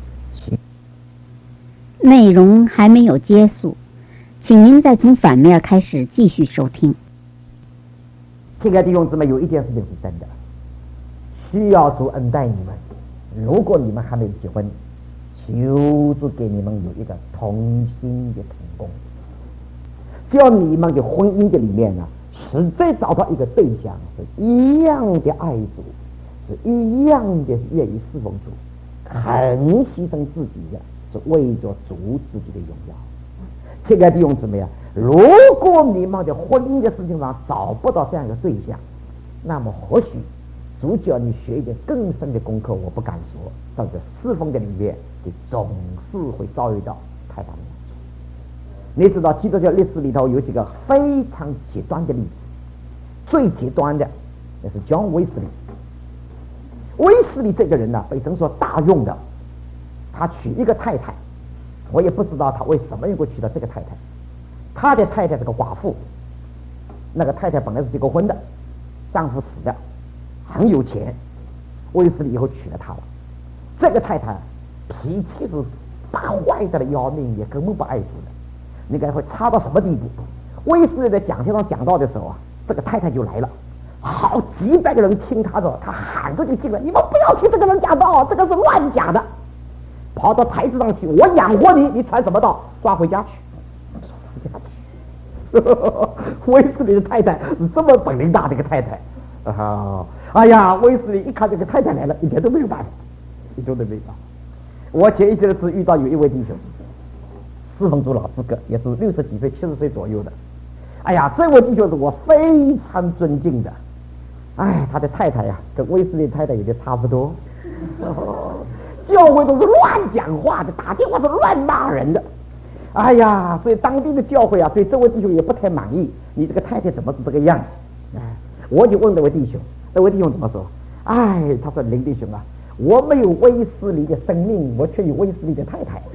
内容还没有结束，请您再从反面开始继续收听。 亲爱的弟兄姊妹，有一件事情是真的，需要主恩待你们。如果你们还没有结婚，求主给你们有一个同心的同工，叫你们的婚姻的里面呢，实在找到一个对象，是一样的爱主，是一样的愿意侍奉主，很牺牲自己的，是为着主自己的荣耀。亲爱的弟兄姊妹啊，如果你们的婚姻的事情上找不到这样一个对象，那么或许主叫你学一点更深的功课，我不敢说，到这侍奉的里面，你总是会遭遇到太大的难处。你知道基督教历史里头有几个非常极端的例子，最极端的那是John威斯利。威斯利这个人呢，被神所大用的，他娶一个太太，我也不知道他为什么能够娶到这个太太。他的太太是个寡妇，那个太太本来是结过婚的，丈夫死的，很有钱， 卫斯理以后娶了她了。这个太太脾气是坏的要命，也根本不爱主的。你看会差到什么地步？卫斯理在讲台上讲到的时候啊，这个太太就来了，好几百个人听他的，他喊着就进来，你们不要听这个人讲道，这个是乱讲的。跑到台子上去，我养活你，你传什么道？抓回家去。威斯理的太太是这么本领大的一个太太哎呀，威斯理一看这个太太来了，一点都没有办法，一点都没有办法。我前一些次遇到有一位弟兄，侍奉主老资格，也是60几岁、70岁左右的。哎呀，这位弟兄是我非常尊敬的。哎，他的太太呀，跟威斯理太太有点差不多。教会都是乱讲话的，打电话是乱骂人的。哎呀，所以当地的教会啊，对这位弟兄也不太满意。你这个太太怎么是这个样？哎，我就问这位弟兄，那位弟兄怎么说？哎，他说林弟兄啊，我没有威斯理的生命，我却有威斯理的太太。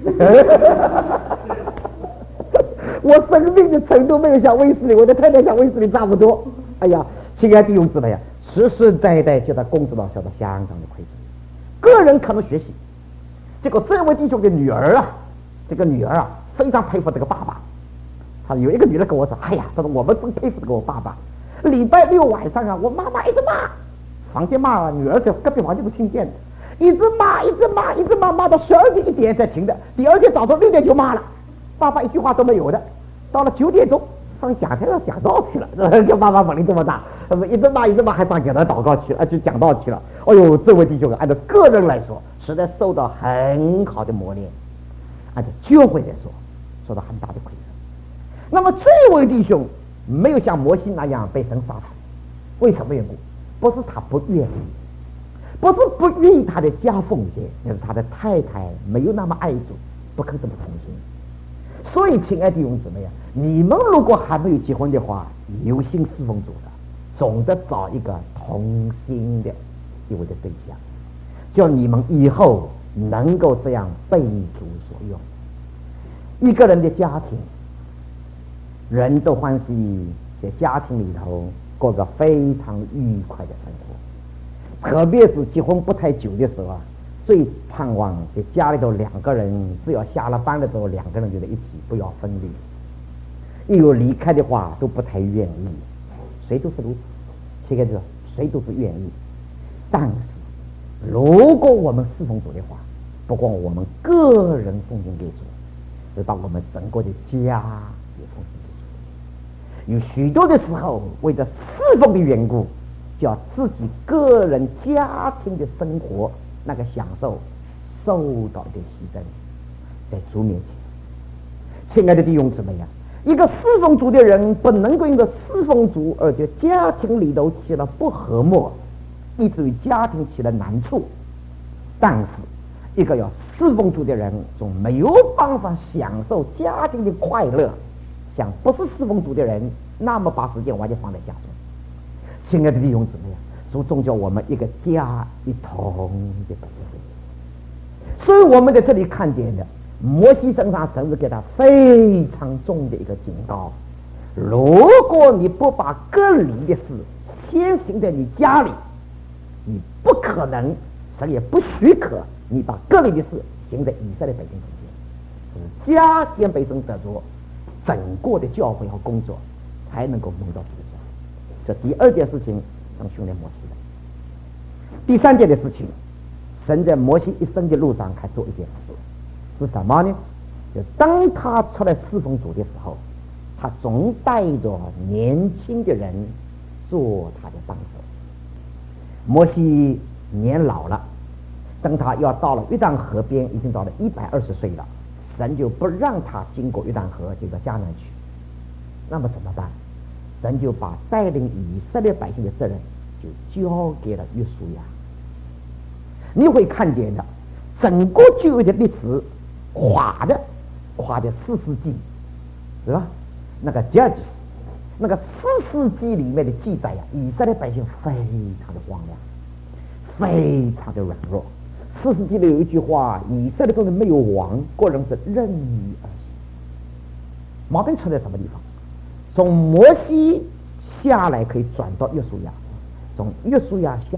我生命的程度没有像威斯理，我的太太像威斯理差不多。哎呀，亲爱的弟兄姊妹呀，实实在在叫他工作到晓得相当的亏损。个人可能学习，结果这位弟兄的女儿啊，这个女儿啊，非常佩服这个爸爸。他有一个女儿跟我说：“哎呀，他说我们真佩服这个我爸爸。礼拜6晚上啊，我妈妈一直骂，房间骂啊，女儿在隔壁房间都听见的，一直骂，一直骂，一直骂，骂到12点1点才停的。第二天早上6点就骂了，爸爸一句话都没有的。到了9点钟上讲台上讲道去了，跟爸爸本领这么大，一直骂一直骂，还上讲台祷告去了，去讲道去了。哎呦，这位弟兄按照个人来说，实在受到很好的磨练；按照教会来说，受到很大的亏损。那么这位弟兄没有像摩西那样被神杀死，为什么缘故？不是他不愿意，不是不愿意他的家奉献，那是他的太太没有那么爱主，不肯这么同心。所以，亲爱的弟兄姊妹啊，你们如果还没有结婚的话，有心侍奉主的，总得找一个同心的一位的对象，叫你们以后能够这样被主所用。一个人的家庭，人都欢喜在家庭里头过个非常愉快的生活，特别是结婚不太久的时候啊，最盼望在家里头2个人，只要下了班的时候2个人就在一起，不要分离。一有离开的话都不太愿意，谁都是如此。切开这个，谁都是愿意。但是如果我们侍奉主的话，不光我们个人奉献给主，是把我们整个的家也奉献给主。有许多的时候，为了侍奉的缘故，叫自己个人家庭的生活那个享受受到的牺牲，在主面前。亲爱的弟兄姊妹呀，一个侍奉主的人不能够因着侍奉主而且家庭里头起了不和睦，以至于家庭起了难处。但是一个要侍奉主的人总没有办法享受家庭的快乐，像不是侍奉主的人那么把时间完全放在家中。亲爱的弟兄姊妹呀，主总叫我们一个家一同的本分。所以我们在这里看见的摩西身上神是给他非常重的一个警告：如果你不把隔离的事先行在你家里，你不可能，神也不许可你把隔离的事行在以色列百姓中间。家先被神得着，整个的教会和工作才能够蒙到主的家。这第2件事情能训练摩西的。第3件的事情，神在摩西一生的路上还做一件事，是什么呢？就当他出来侍奉主的时候，他总带着年轻的人做他的帮手。摩西年老了，等他要到了约旦河边，已经到了120岁了，神就不让他经过约旦河就到迦南去。那么怎么办？神就把带领以色列百姓的责任就交给了约书亚。你会看见的，整个旧约的历史垮的4世纪，是吧？那个 Judges， 那个4世纪里面的记载呀，以色列百姓非常的荒凉，非常的软弱。4世纪里有一句话：以色列中的没有王，个人是任意而行。矛盾出在什么地方？从摩西下来可以转到约书亚，从约书亚下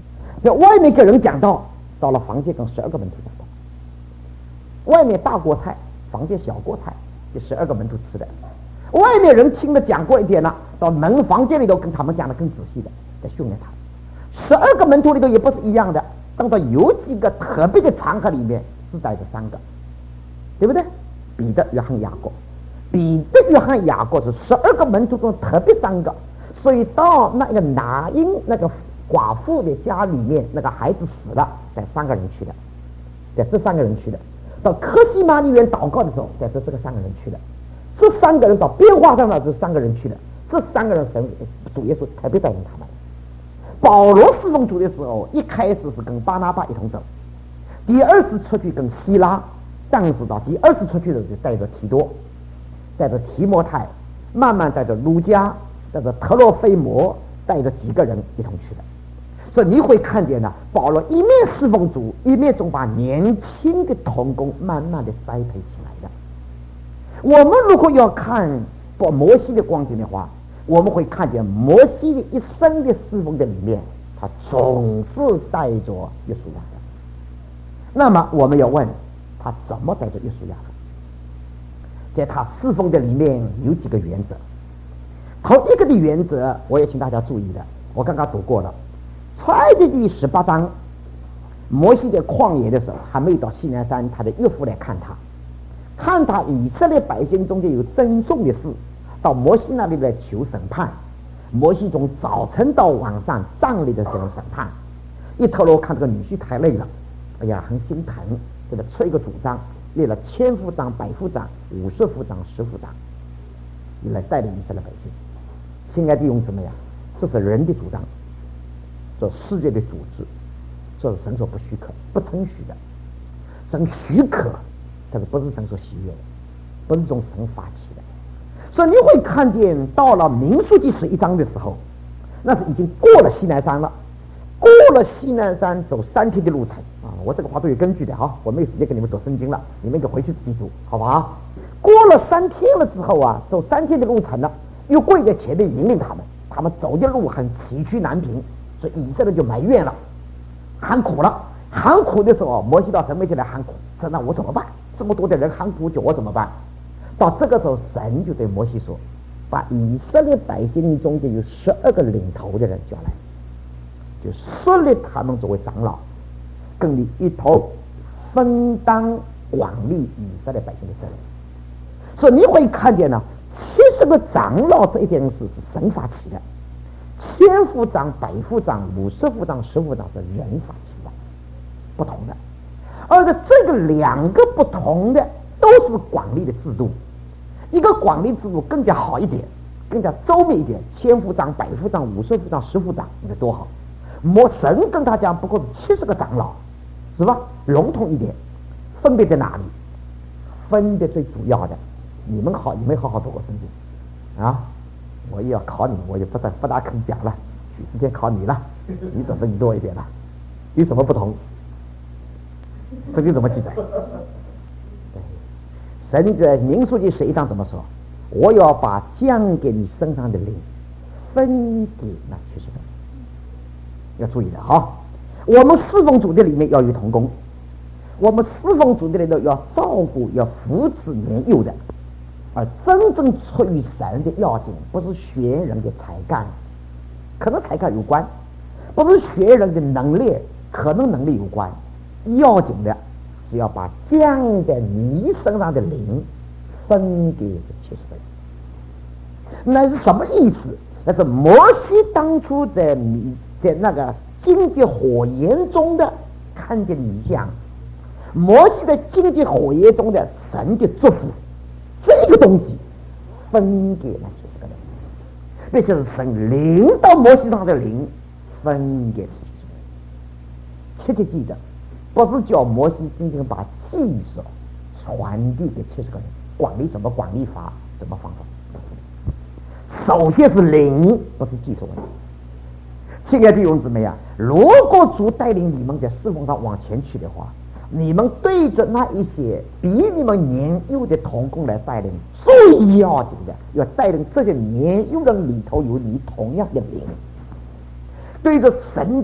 在外面跟人讲道，到了房间跟12个门徒讲道。外面大锅菜，房间小锅菜，这12个门徒吃的。外面人听了讲过一点了，到房间里头跟他们讲的更仔细的，在训练他。12个门徒里头也不是一样的，当到有几个特别的场合里面只带着3个，对不对？彼得、约翰、雅各。彼得、约翰、雅各是12个门徒中特别3个，所以到那个拿因那个寡妇的家里面，那个孩子死了，带3个人去的，带这3个人去的。到科西玛利园祷告的时候，带这3个人去的。这3个人到变化上了，这3个人去的。这3个人主耶稣特别带领他们。保罗侍奉主的时候，一开始是跟巴拿巴一同走，第二次出去跟希拉，但是到第2次出去的时候就带着提多，带着提摩太，慢慢带着路加，带着特洛菲摩，带着几个人一同去的。所以你会看见呢，保罗一面侍奉主，一面总把年轻的同工慢慢的栽培起来的。我们如果要看摩西的光景的话，我们会看见摩西的一生的侍奉的里面，他总是带着约书亚的。那么我们要问他怎么带着约书亚的？在他侍奉的里面有几个原则。头一个的原则，我也请大家注意的，我刚刚读过了。出埃及记18章，摩西在旷野的时候，还没有到西南山，他的岳父来看他以色列百姓中间有争讼的事，到摩西那里来求审判。摩西从早晨到晚上站立的这种审判，一头罗看这个女婿太累了，哎呀，很心疼，给他出一个主张，列了1000副长、100副长、50副长、10副长，来带领以色列百姓。亲爱的弟兄姊妹呀，这是人的主张，这世界的组织，这是神所不许可、不称许的。神许可，但是不是神所喜悦的，不是从神发起的。所以你会看见，到了民数记11章的时候，那是已经过了西南山了，过了西南山走3天的路程啊！我这个话都有根据的哈，我没有时间给你们读圣经了，你们就回去自己读，好吧？过了3天了之后啊，走3天的路程了，又跪在前面引领他们走的路很崎岖难平。所以以色列就埋怨了，喊苦了。喊苦的时候，摩西到神面前来喊苦，神那我怎么办？这么多的人喊苦，叫我怎么办？到这个时候，神就对摩西说，把以色列百姓中间有12个领头的人叫来，就设立他们作为长老，跟你一同分担管理以色列百姓的责任。所以你会看见呢，70个长老这一件事是神发起的，1000副长、100副长、50副长、10副长是人发起的，不同的。而且这个2个不同的都是管理的制度，一个管理制度更加好一点，更加周密一点，1000副长、100副长、50副长、10副长，你看多好。神跟他讲，不过是70个长老，是吧？笼统一点，分别在哪里？分的最主要的，你们好好读过圣经啊！我也要考你，我也不大肯讲了，许时间考你了，你总是你多一点了，有什么不同？圣经怎么记载？神在民数记11章怎么说？我要把降给你身上的灵分给那70个人。要注意的哈，我们侍奉主的里面要有同工，我们侍奉主的里头要照顾、要扶持年幼的，而真正出于神的要紧，不是学人的才干，可能才干有关；不是学人的能力，可能能力有关。要紧的是要把降在你身上的灵分给这70个人。那是什么意思？那是摩西当初在那个荆棘火焰中的看见异象，摩西在荆棘火焰中的神的祝福，这个东西分给那70个人，那就是神领到摩西上的灵分给70个人。切记得，不是叫摩西仅仅把技术传递给70个人，管理怎么管理法，怎么方法，不是。首先是灵，不是技术问题。亲爱的弟兄姊妹啊，如果主带领你们在侍奉上往前去的话，你们对着那一些比你们年幼的同工来带领，最要紧的要带领这些年幼人里头有你同样的灵，对着神的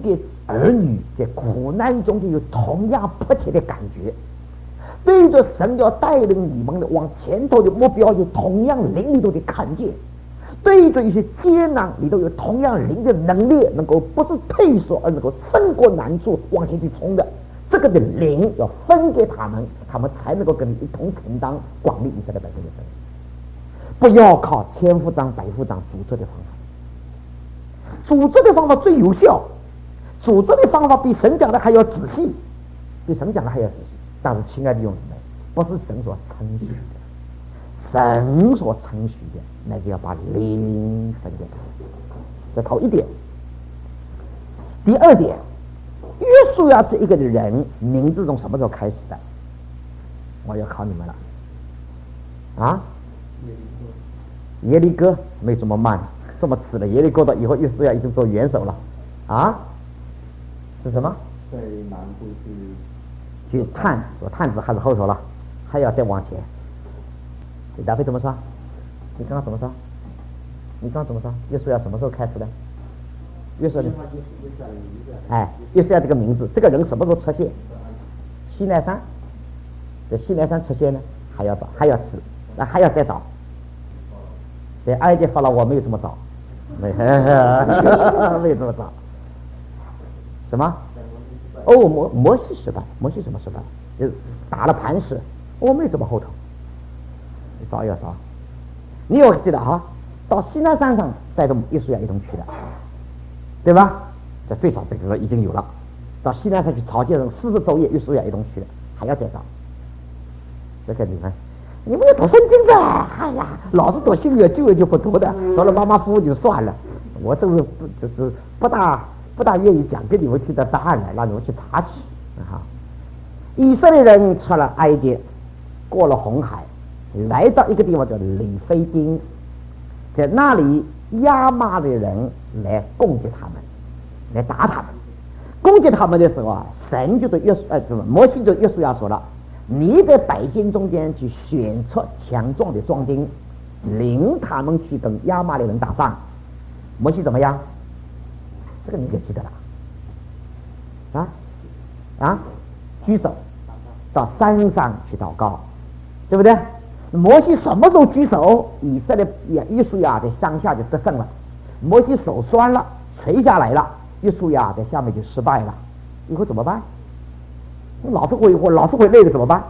儿女在苦难中就有同样迫切的感觉，对着神要带领你们的往前头的目标有同样灵里头的看见，对着一些艰难里头有同样灵的能力，能够不是退缩而能够胜过难处往前去冲的，这个的灵要分给他们，他们才能够跟你一同承担管理以色列百姓的责任。不要靠千夫长百夫长组织的方法，组织的方法最有效，组织的方法比神讲的还要仔细，比神讲的还要仔细。但是亲爱的弟兄姊妹，不是神所称许的，神所称许的那就要把灵分给他。这头一点。第二点，约书亚这一个的人名字从什么时候开始的？我要考你们了啊！耶利哥没这么慢，这么迟了。耶利哥到以后，约书亚已经做元首了啊！是什么？ 在南部去探，说探子还是后头了，还要再往前。李大飞怎么说？你刚刚怎么说？你刚刚怎么说？约书亚什么时候开始的？约书亚的，约书亚这个名字，这个人什么时候出现？西奈山，这西奈山出现呢，还要早，还要迟，那还要再早。对，埃及法老我没有这么早，没有这么早。什么？哦，摩西失败，摩西什么失败？就打了磐石，我没有这么后头，早要早。你有记得啊？到西奈山上带着约书亚一同去的，对吧？这最少这个已经有了。到西奈山去朝见人40昼夜，约书亚一同去的，还要再早。这个你们要读圣经的，哎呀，老是读新约旧约就不读的，读了马马虎虎就算了。我就是不大愿意讲给你们听的答案来，让你们去查去啊。以色列人出了埃及，过了红海，来到一个地方叫里非丁，在那里亚玛力人来攻击他们，来打他们。攻击他们的时候啊，神就对摩西对约书亚说了，你在百姓中间去选出强壮的壮丁，领他们去跟亚玛力人打仗。摩西怎么样？这个你可记得了举手到山上去祷告，对不对？摩西什么时候举手，以色列约书亚在乡下就得胜了。摩西手酸了，垂下来了，约书亚在下面就失败了。以后怎么办？老是会累的怎么办？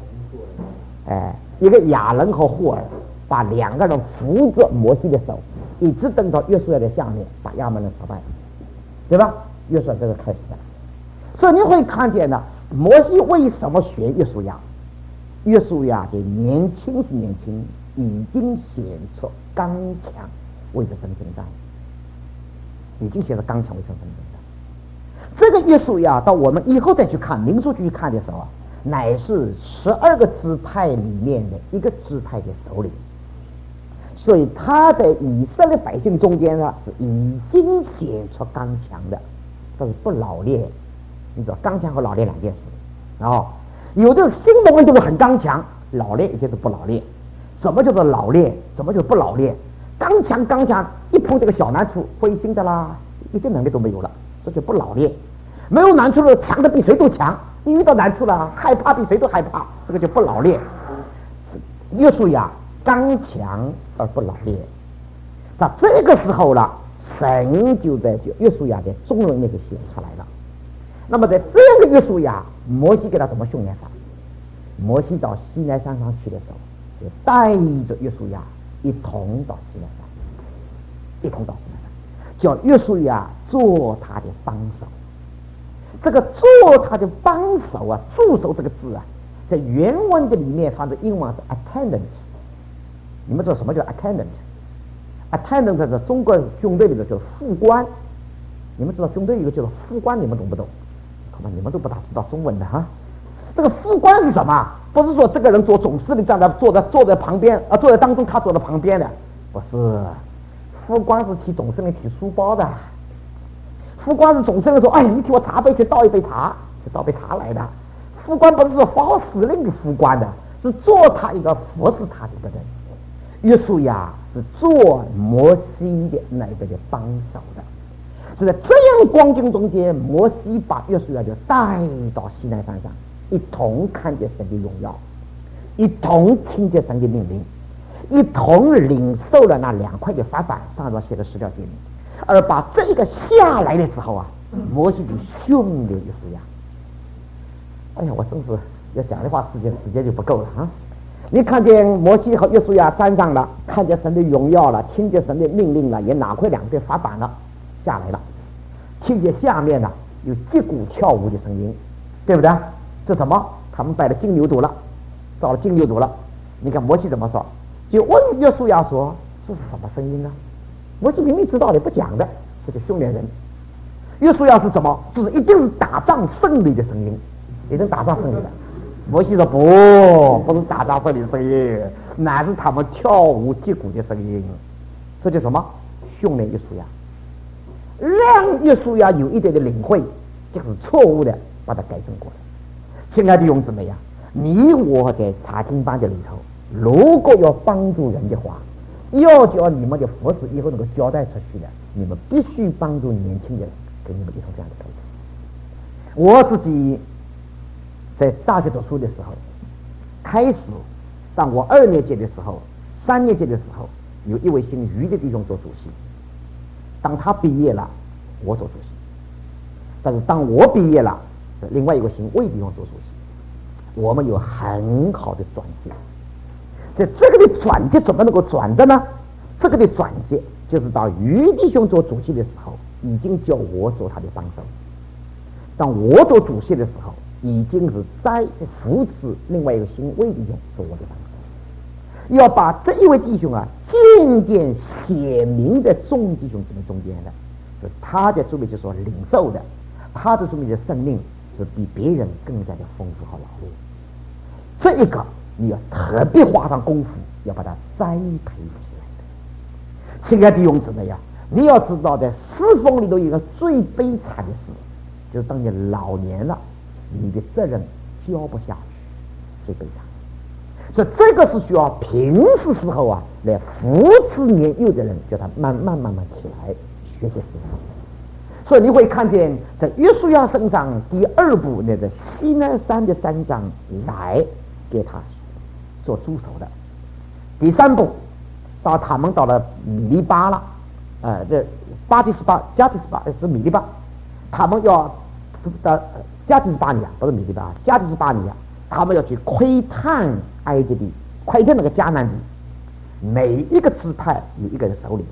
一个亚伦和霍尔把2个人扶着摩西的手，一直等到约书亚的下面，把亚扪人失败，对吧？约书亚这个开始的，所以你会看见呢，摩西为什么选约书亚？约书亚的年轻，已经显出刚强为着神征战，已经显出刚强为神征战。这个约书亚到我们以后再去看民数去看的时候啊，乃是12个支派里面的一个支派的首领，所以他在以色列百姓中间呢是已经显出刚强的，这是不老练。你知道刚强和老练2件事啊。有的新的人就是很刚强，老练一些都不老练。什么叫做老练？什么叫不老练？刚强，一碰这个小难处灰心的啦，一点能力都没有了，这就不老练。没有难处了，强的比谁都强，一遇到难处了，害怕比谁都害怕，这个就不老练。约书亚刚强而不老练，到这个时候了，神就在约书亚的众人面前显出来了。那么在这样的约书亚，摩西给他怎么训练法？摩西到西奈山上去的时候，就带着约书亚一同到西奈山，叫约书亚做他的帮手。这个做他的帮手啊，助手这个字啊，在原文的里面放在英文是 attendant。你们知道什么叫 attendant？attendant 在中国军队里头叫副官。你们知道军队有一个叫做副官，你们懂不懂？恐怕你们都不大知道中文的哈。这个副官是什么？不是说这个人做总司令站在坐在旁边坐在当中，他坐在旁边的，不是。副官是替总司令提书包的。副官是总司令说：“哎呀，你替我茶杯去倒一杯茶，去倒杯茶来的。”副官不是说发号司令的副官的，是做他一个服侍他的一个人。约书亚是做摩西的那个的帮手的。 就在这样光景中间，摩西把约书亚就带到西奈山上，一同看见神的荣耀，一同听见神的命令，一同领受了那2块的法板，上头写的10条诫命。而把这个下来的时候啊，摩西就训了约书亚。哎呀，我真是要讲的话，时间就不够了啊！你看见摩西和约书亚山上了，看见神的荣耀了，听见神的命令了，也拿回2对法板了，下来了，听见下面呢有击鼓跳舞的声音，对不对？这什么？他们摆了金牛犊了，造了金牛犊了。你看摩西怎么说？就问约书亚说：“这是什么声音呢？”摩西明明知道的，不讲的，这就训练人。约书亚是什么？就是一定是打仗胜利的声音，一定打仗胜利的。摩西说不是打仗胜利的声音，乃是他们跳舞击鼓的声音。这就什么？训练约书亚，让约书亚有一点的领会，就是错误的，把它改正过来。亲爱的弟兄姊妹呀，你我在查经班的里头，如果要帮助人的话，要叫你们的服侍以后能够交代出去的，你们必须帮助年轻人，给你们一种这样的态度。我自己在大学读书的时候，开始当我2年级的时候、3年级的时候，有一位姓于的弟兄做主席。当他毕业了，我做主席；但是当我毕业了，另外一个姓魏弟兄做主席。我们有很好的转接。在这个的转接怎么能够转的呢？这个的转接就是到于弟兄做主席的时候，已经叫我做他的帮手；当我做主席的时候，已经是在扶持另外一个新魏弟兄做我的帮手。要把这一位弟兄啊，渐渐写明的众弟兄姊妹中间的，就他的主命就说领受的，他的主命的生命是比别人更加的丰富和劳碌。这一个你要特别花上功夫，要把它栽培起来的。亲爱的弟兄姊妹呀，你要知道，在侍奉里头有一个最悲惨的事，就是当你老年了，你的责任交不下去，最悲惨。所以这个是需要平时时候啊，来扶持年幼的人，叫他慢慢起来学习侍奉。所以你会看见，在约书亚身上第2步那个西奈山的山上来给他做助手的。第3步，他们到了米利巴了，这巴迪斯巴加迪斯巴是米利巴，他们要到加迪斯巴尼亚，不是米利巴，加迪斯巴尼亚，他们要去窥探埃及地，窥探那个迦南地。每一个支派有一个人首领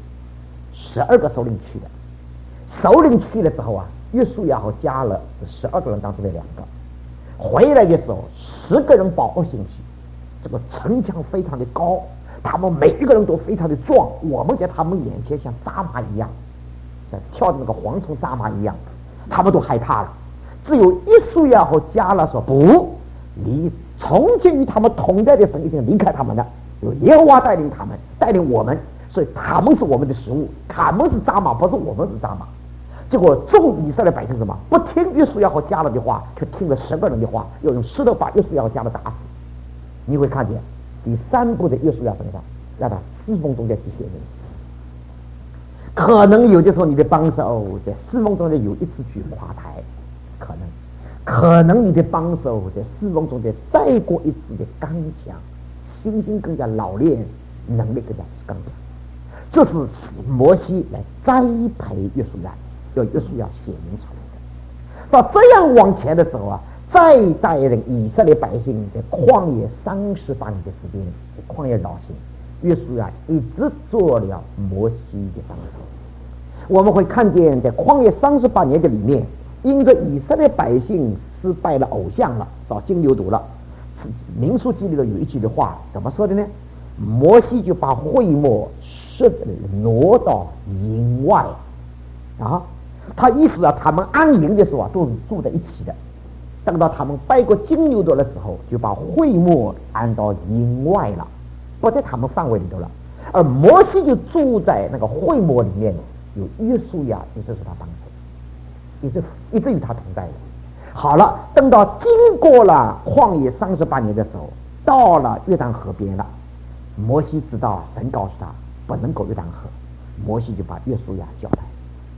，12个首领去的。首领去了之后啊，约书亚和迦勒是12个人当中的2个，回来的时候10个人保护兴起，这个城墙非常的高，他们每一个人都非常的壮，我们在他们眼前像扎马一样，像跳的那个蝗虫扎马一样，他们都害怕了。只有约书亚和迦勒说不，你从前与他们同在的神已经离开他们了，有耶和华带领他们，带领我们，所以他们是我们的食物，他们是扎马，不是我们是扎马。结果众以色列百姓什么不听约书亚和迦勒的话，却听了10个人的话，要用石头把约书亚和迦勒打死。你会看见第3步的约书亚身上，让他侍奉中间去写明。可能有的时候你的帮手在侍奉中间有一次去垮台，可能你的帮手在侍奉中间再过一次的刚强，心性更加老练，能力更加刚强。这是摩西来栽培约书亚，要约书亚写明出来的。到这样往前的时候啊，再带领以色列百姓在旷野38年的时间，在旷野绕行，约书亚一直做了摩西的帮手。我们会看见在旷野38年的里面，因着以色列百姓是拜了偶像了，造金牛犊了，民数记里头有一句的话怎么说的呢？摩西就把会幕挪到营外啊，他意思啊，他们安营的时候啊，都是住在一起的。等到他们拜过金牛犊的时候，就把会幕安到营外了，不在他们范围里头了。而摩西就住在那个会幕里面，有约书亚一直是他帮手，一直与他同在的。好了，等到经过了旷野38年的时候，到了约旦河边了，摩西知道神告诉他不能够约旦河，摩西就把约书亚叫来，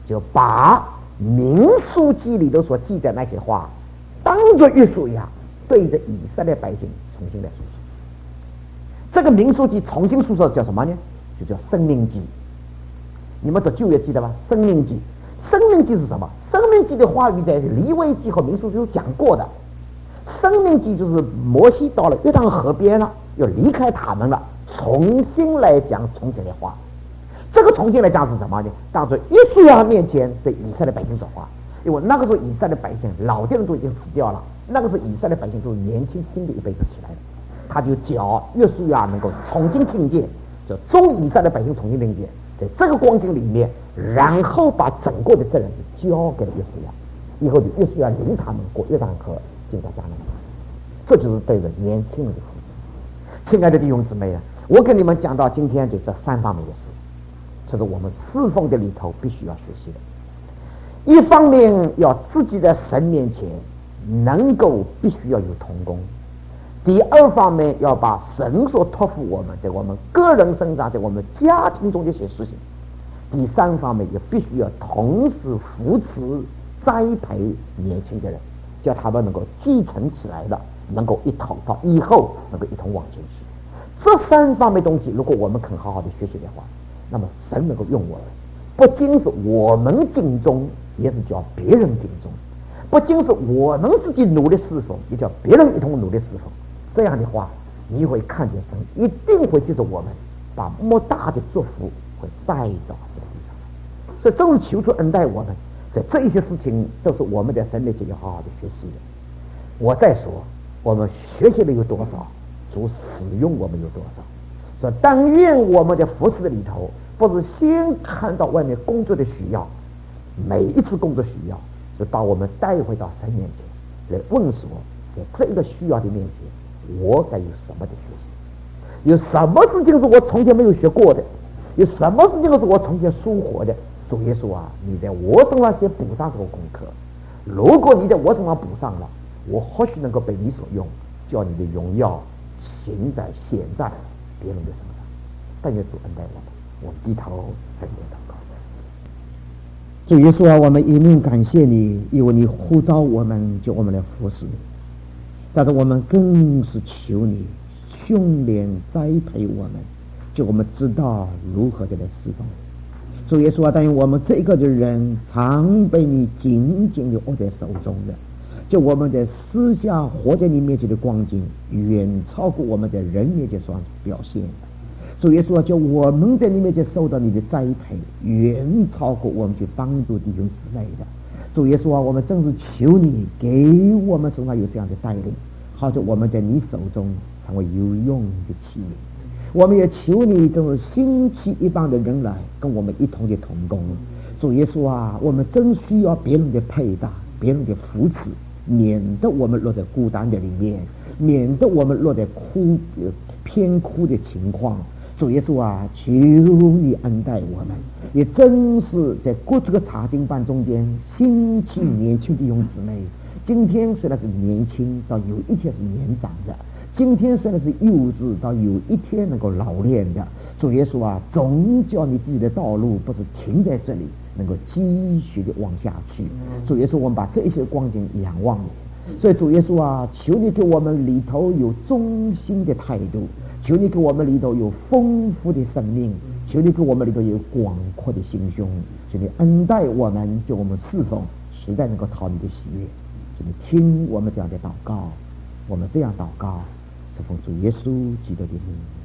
就把民数记里头所记的那些话，当作约书亚对着以色列百姓重新来述说。这个民数记重新述说叫什么呢？就叫生命记。你们读旧约记得吧？生命记，生命记是什么？生命记的话语在利未记和民数记有讲过的。生命记就是摩西到了约旦河边了，要离开他们了，重新来讲从前的话。这个重新来讲是什么呢？当作约书亚面前对以色列百姓说话，因为那个时候以色列百姓老的人都已经死掉了，那个时候以色列百姓都是年轻新的一辈子起来的，他就叫约书亚能够重新听见，就众以色列百姓重新听见，在这个光景里面，然后把整个的责任就交给了约书亚，以后就约书亚领他们过约旦河进到迦南。这就是对着年轻人的服侍。亲爱的弟兄姊妹啊，我跟你们讲到今天就这3方面的事，这是我们侍奉的里头必须要学习的。一方面要自己在神面前能够必须要有同工，第二方面要把神所托付我们在我们个人身上，在我们家庭中的一些事情，第三方面也必须要同时扶持栽培年轻的人，叫他们能够继承起来的，能够一同到以后能够一同往前去。这3方面东西如果我们肯好好的学习的话，那么神能够用我们，不仅是我们尽忠，也是叫别人尽忠，不仅是我们自己努力侍奉，也叫别人一同努力侍奉。这样的话你会看见神一定会接着我们，把莫大的祝福会带到这个地方。所以正是求主恩待我们，在这一些事情都是我们在神面前要好好的学习的。我再说我们学习的有多少，主使用我们有多少。所以但愿我们的服侍的里头，不是先看到外面工作的需要，每一次工作需要是把我们带回到神面前来问说，在这一个需要的面前，我该有什么的学习，有什么事情是我从前没有学过的，有什么事情是我从前疏忽的。主耶稣啊，你在我身上先补上这个功课，如果你在我身上补上了，我或许能够被你所用，叫你的荣耀行在显在别人的身上。但愿主恩待我们，我们低头深夜祷告。 主耶稣啊，我们一命感谢你，因为你呼召我们，叫我们来服侍你。但是我们更是求你训练栽培我们，就我们知道如何的来侍奉。主耶稣啊，但愿我们这个的人常被你紧紧的握在手中的，就我们在私下活在你面前的光景，远超过我们在人面前所表现的。主耶稣啊，叫我们在你面前受到你的栽培，远超过我们去帮助弟兄之类的。主耶稣啊，我们正是求你给我们手上有这样的带领，好叫我们在你手中成为有用的器皿。我们也求你正是兴起一帮的人来跟我们一同的同工。主耶稣啊，我们真需要别人的配搭，别人的扶持，免得我们落在孤单的里面，免得我们落在偏枯的情况。主耶稣啊，求你恩待我们，也真是在各这个查经班中间兴起年轻弟兄姊妹。今天虽然是年轻，到有一天是年长的；今天虽然是幼稚，到有一天能够老练的。主耶稣啊，总叫你自己的道路不是停在这里，能够继续的往下去。主耶稣，我们把这一些光景仰望你。所以主耶稣啊，求你给我们里头有忠心的态度，求你给我们里头有丰富的生命，求你给我们里头有广阔的心胸，求你恩待我们，就我们侍奉实在能够讨你的喜悦。求你听我们这样的祷告，我们这样祷告是奉主耶稣基督的名。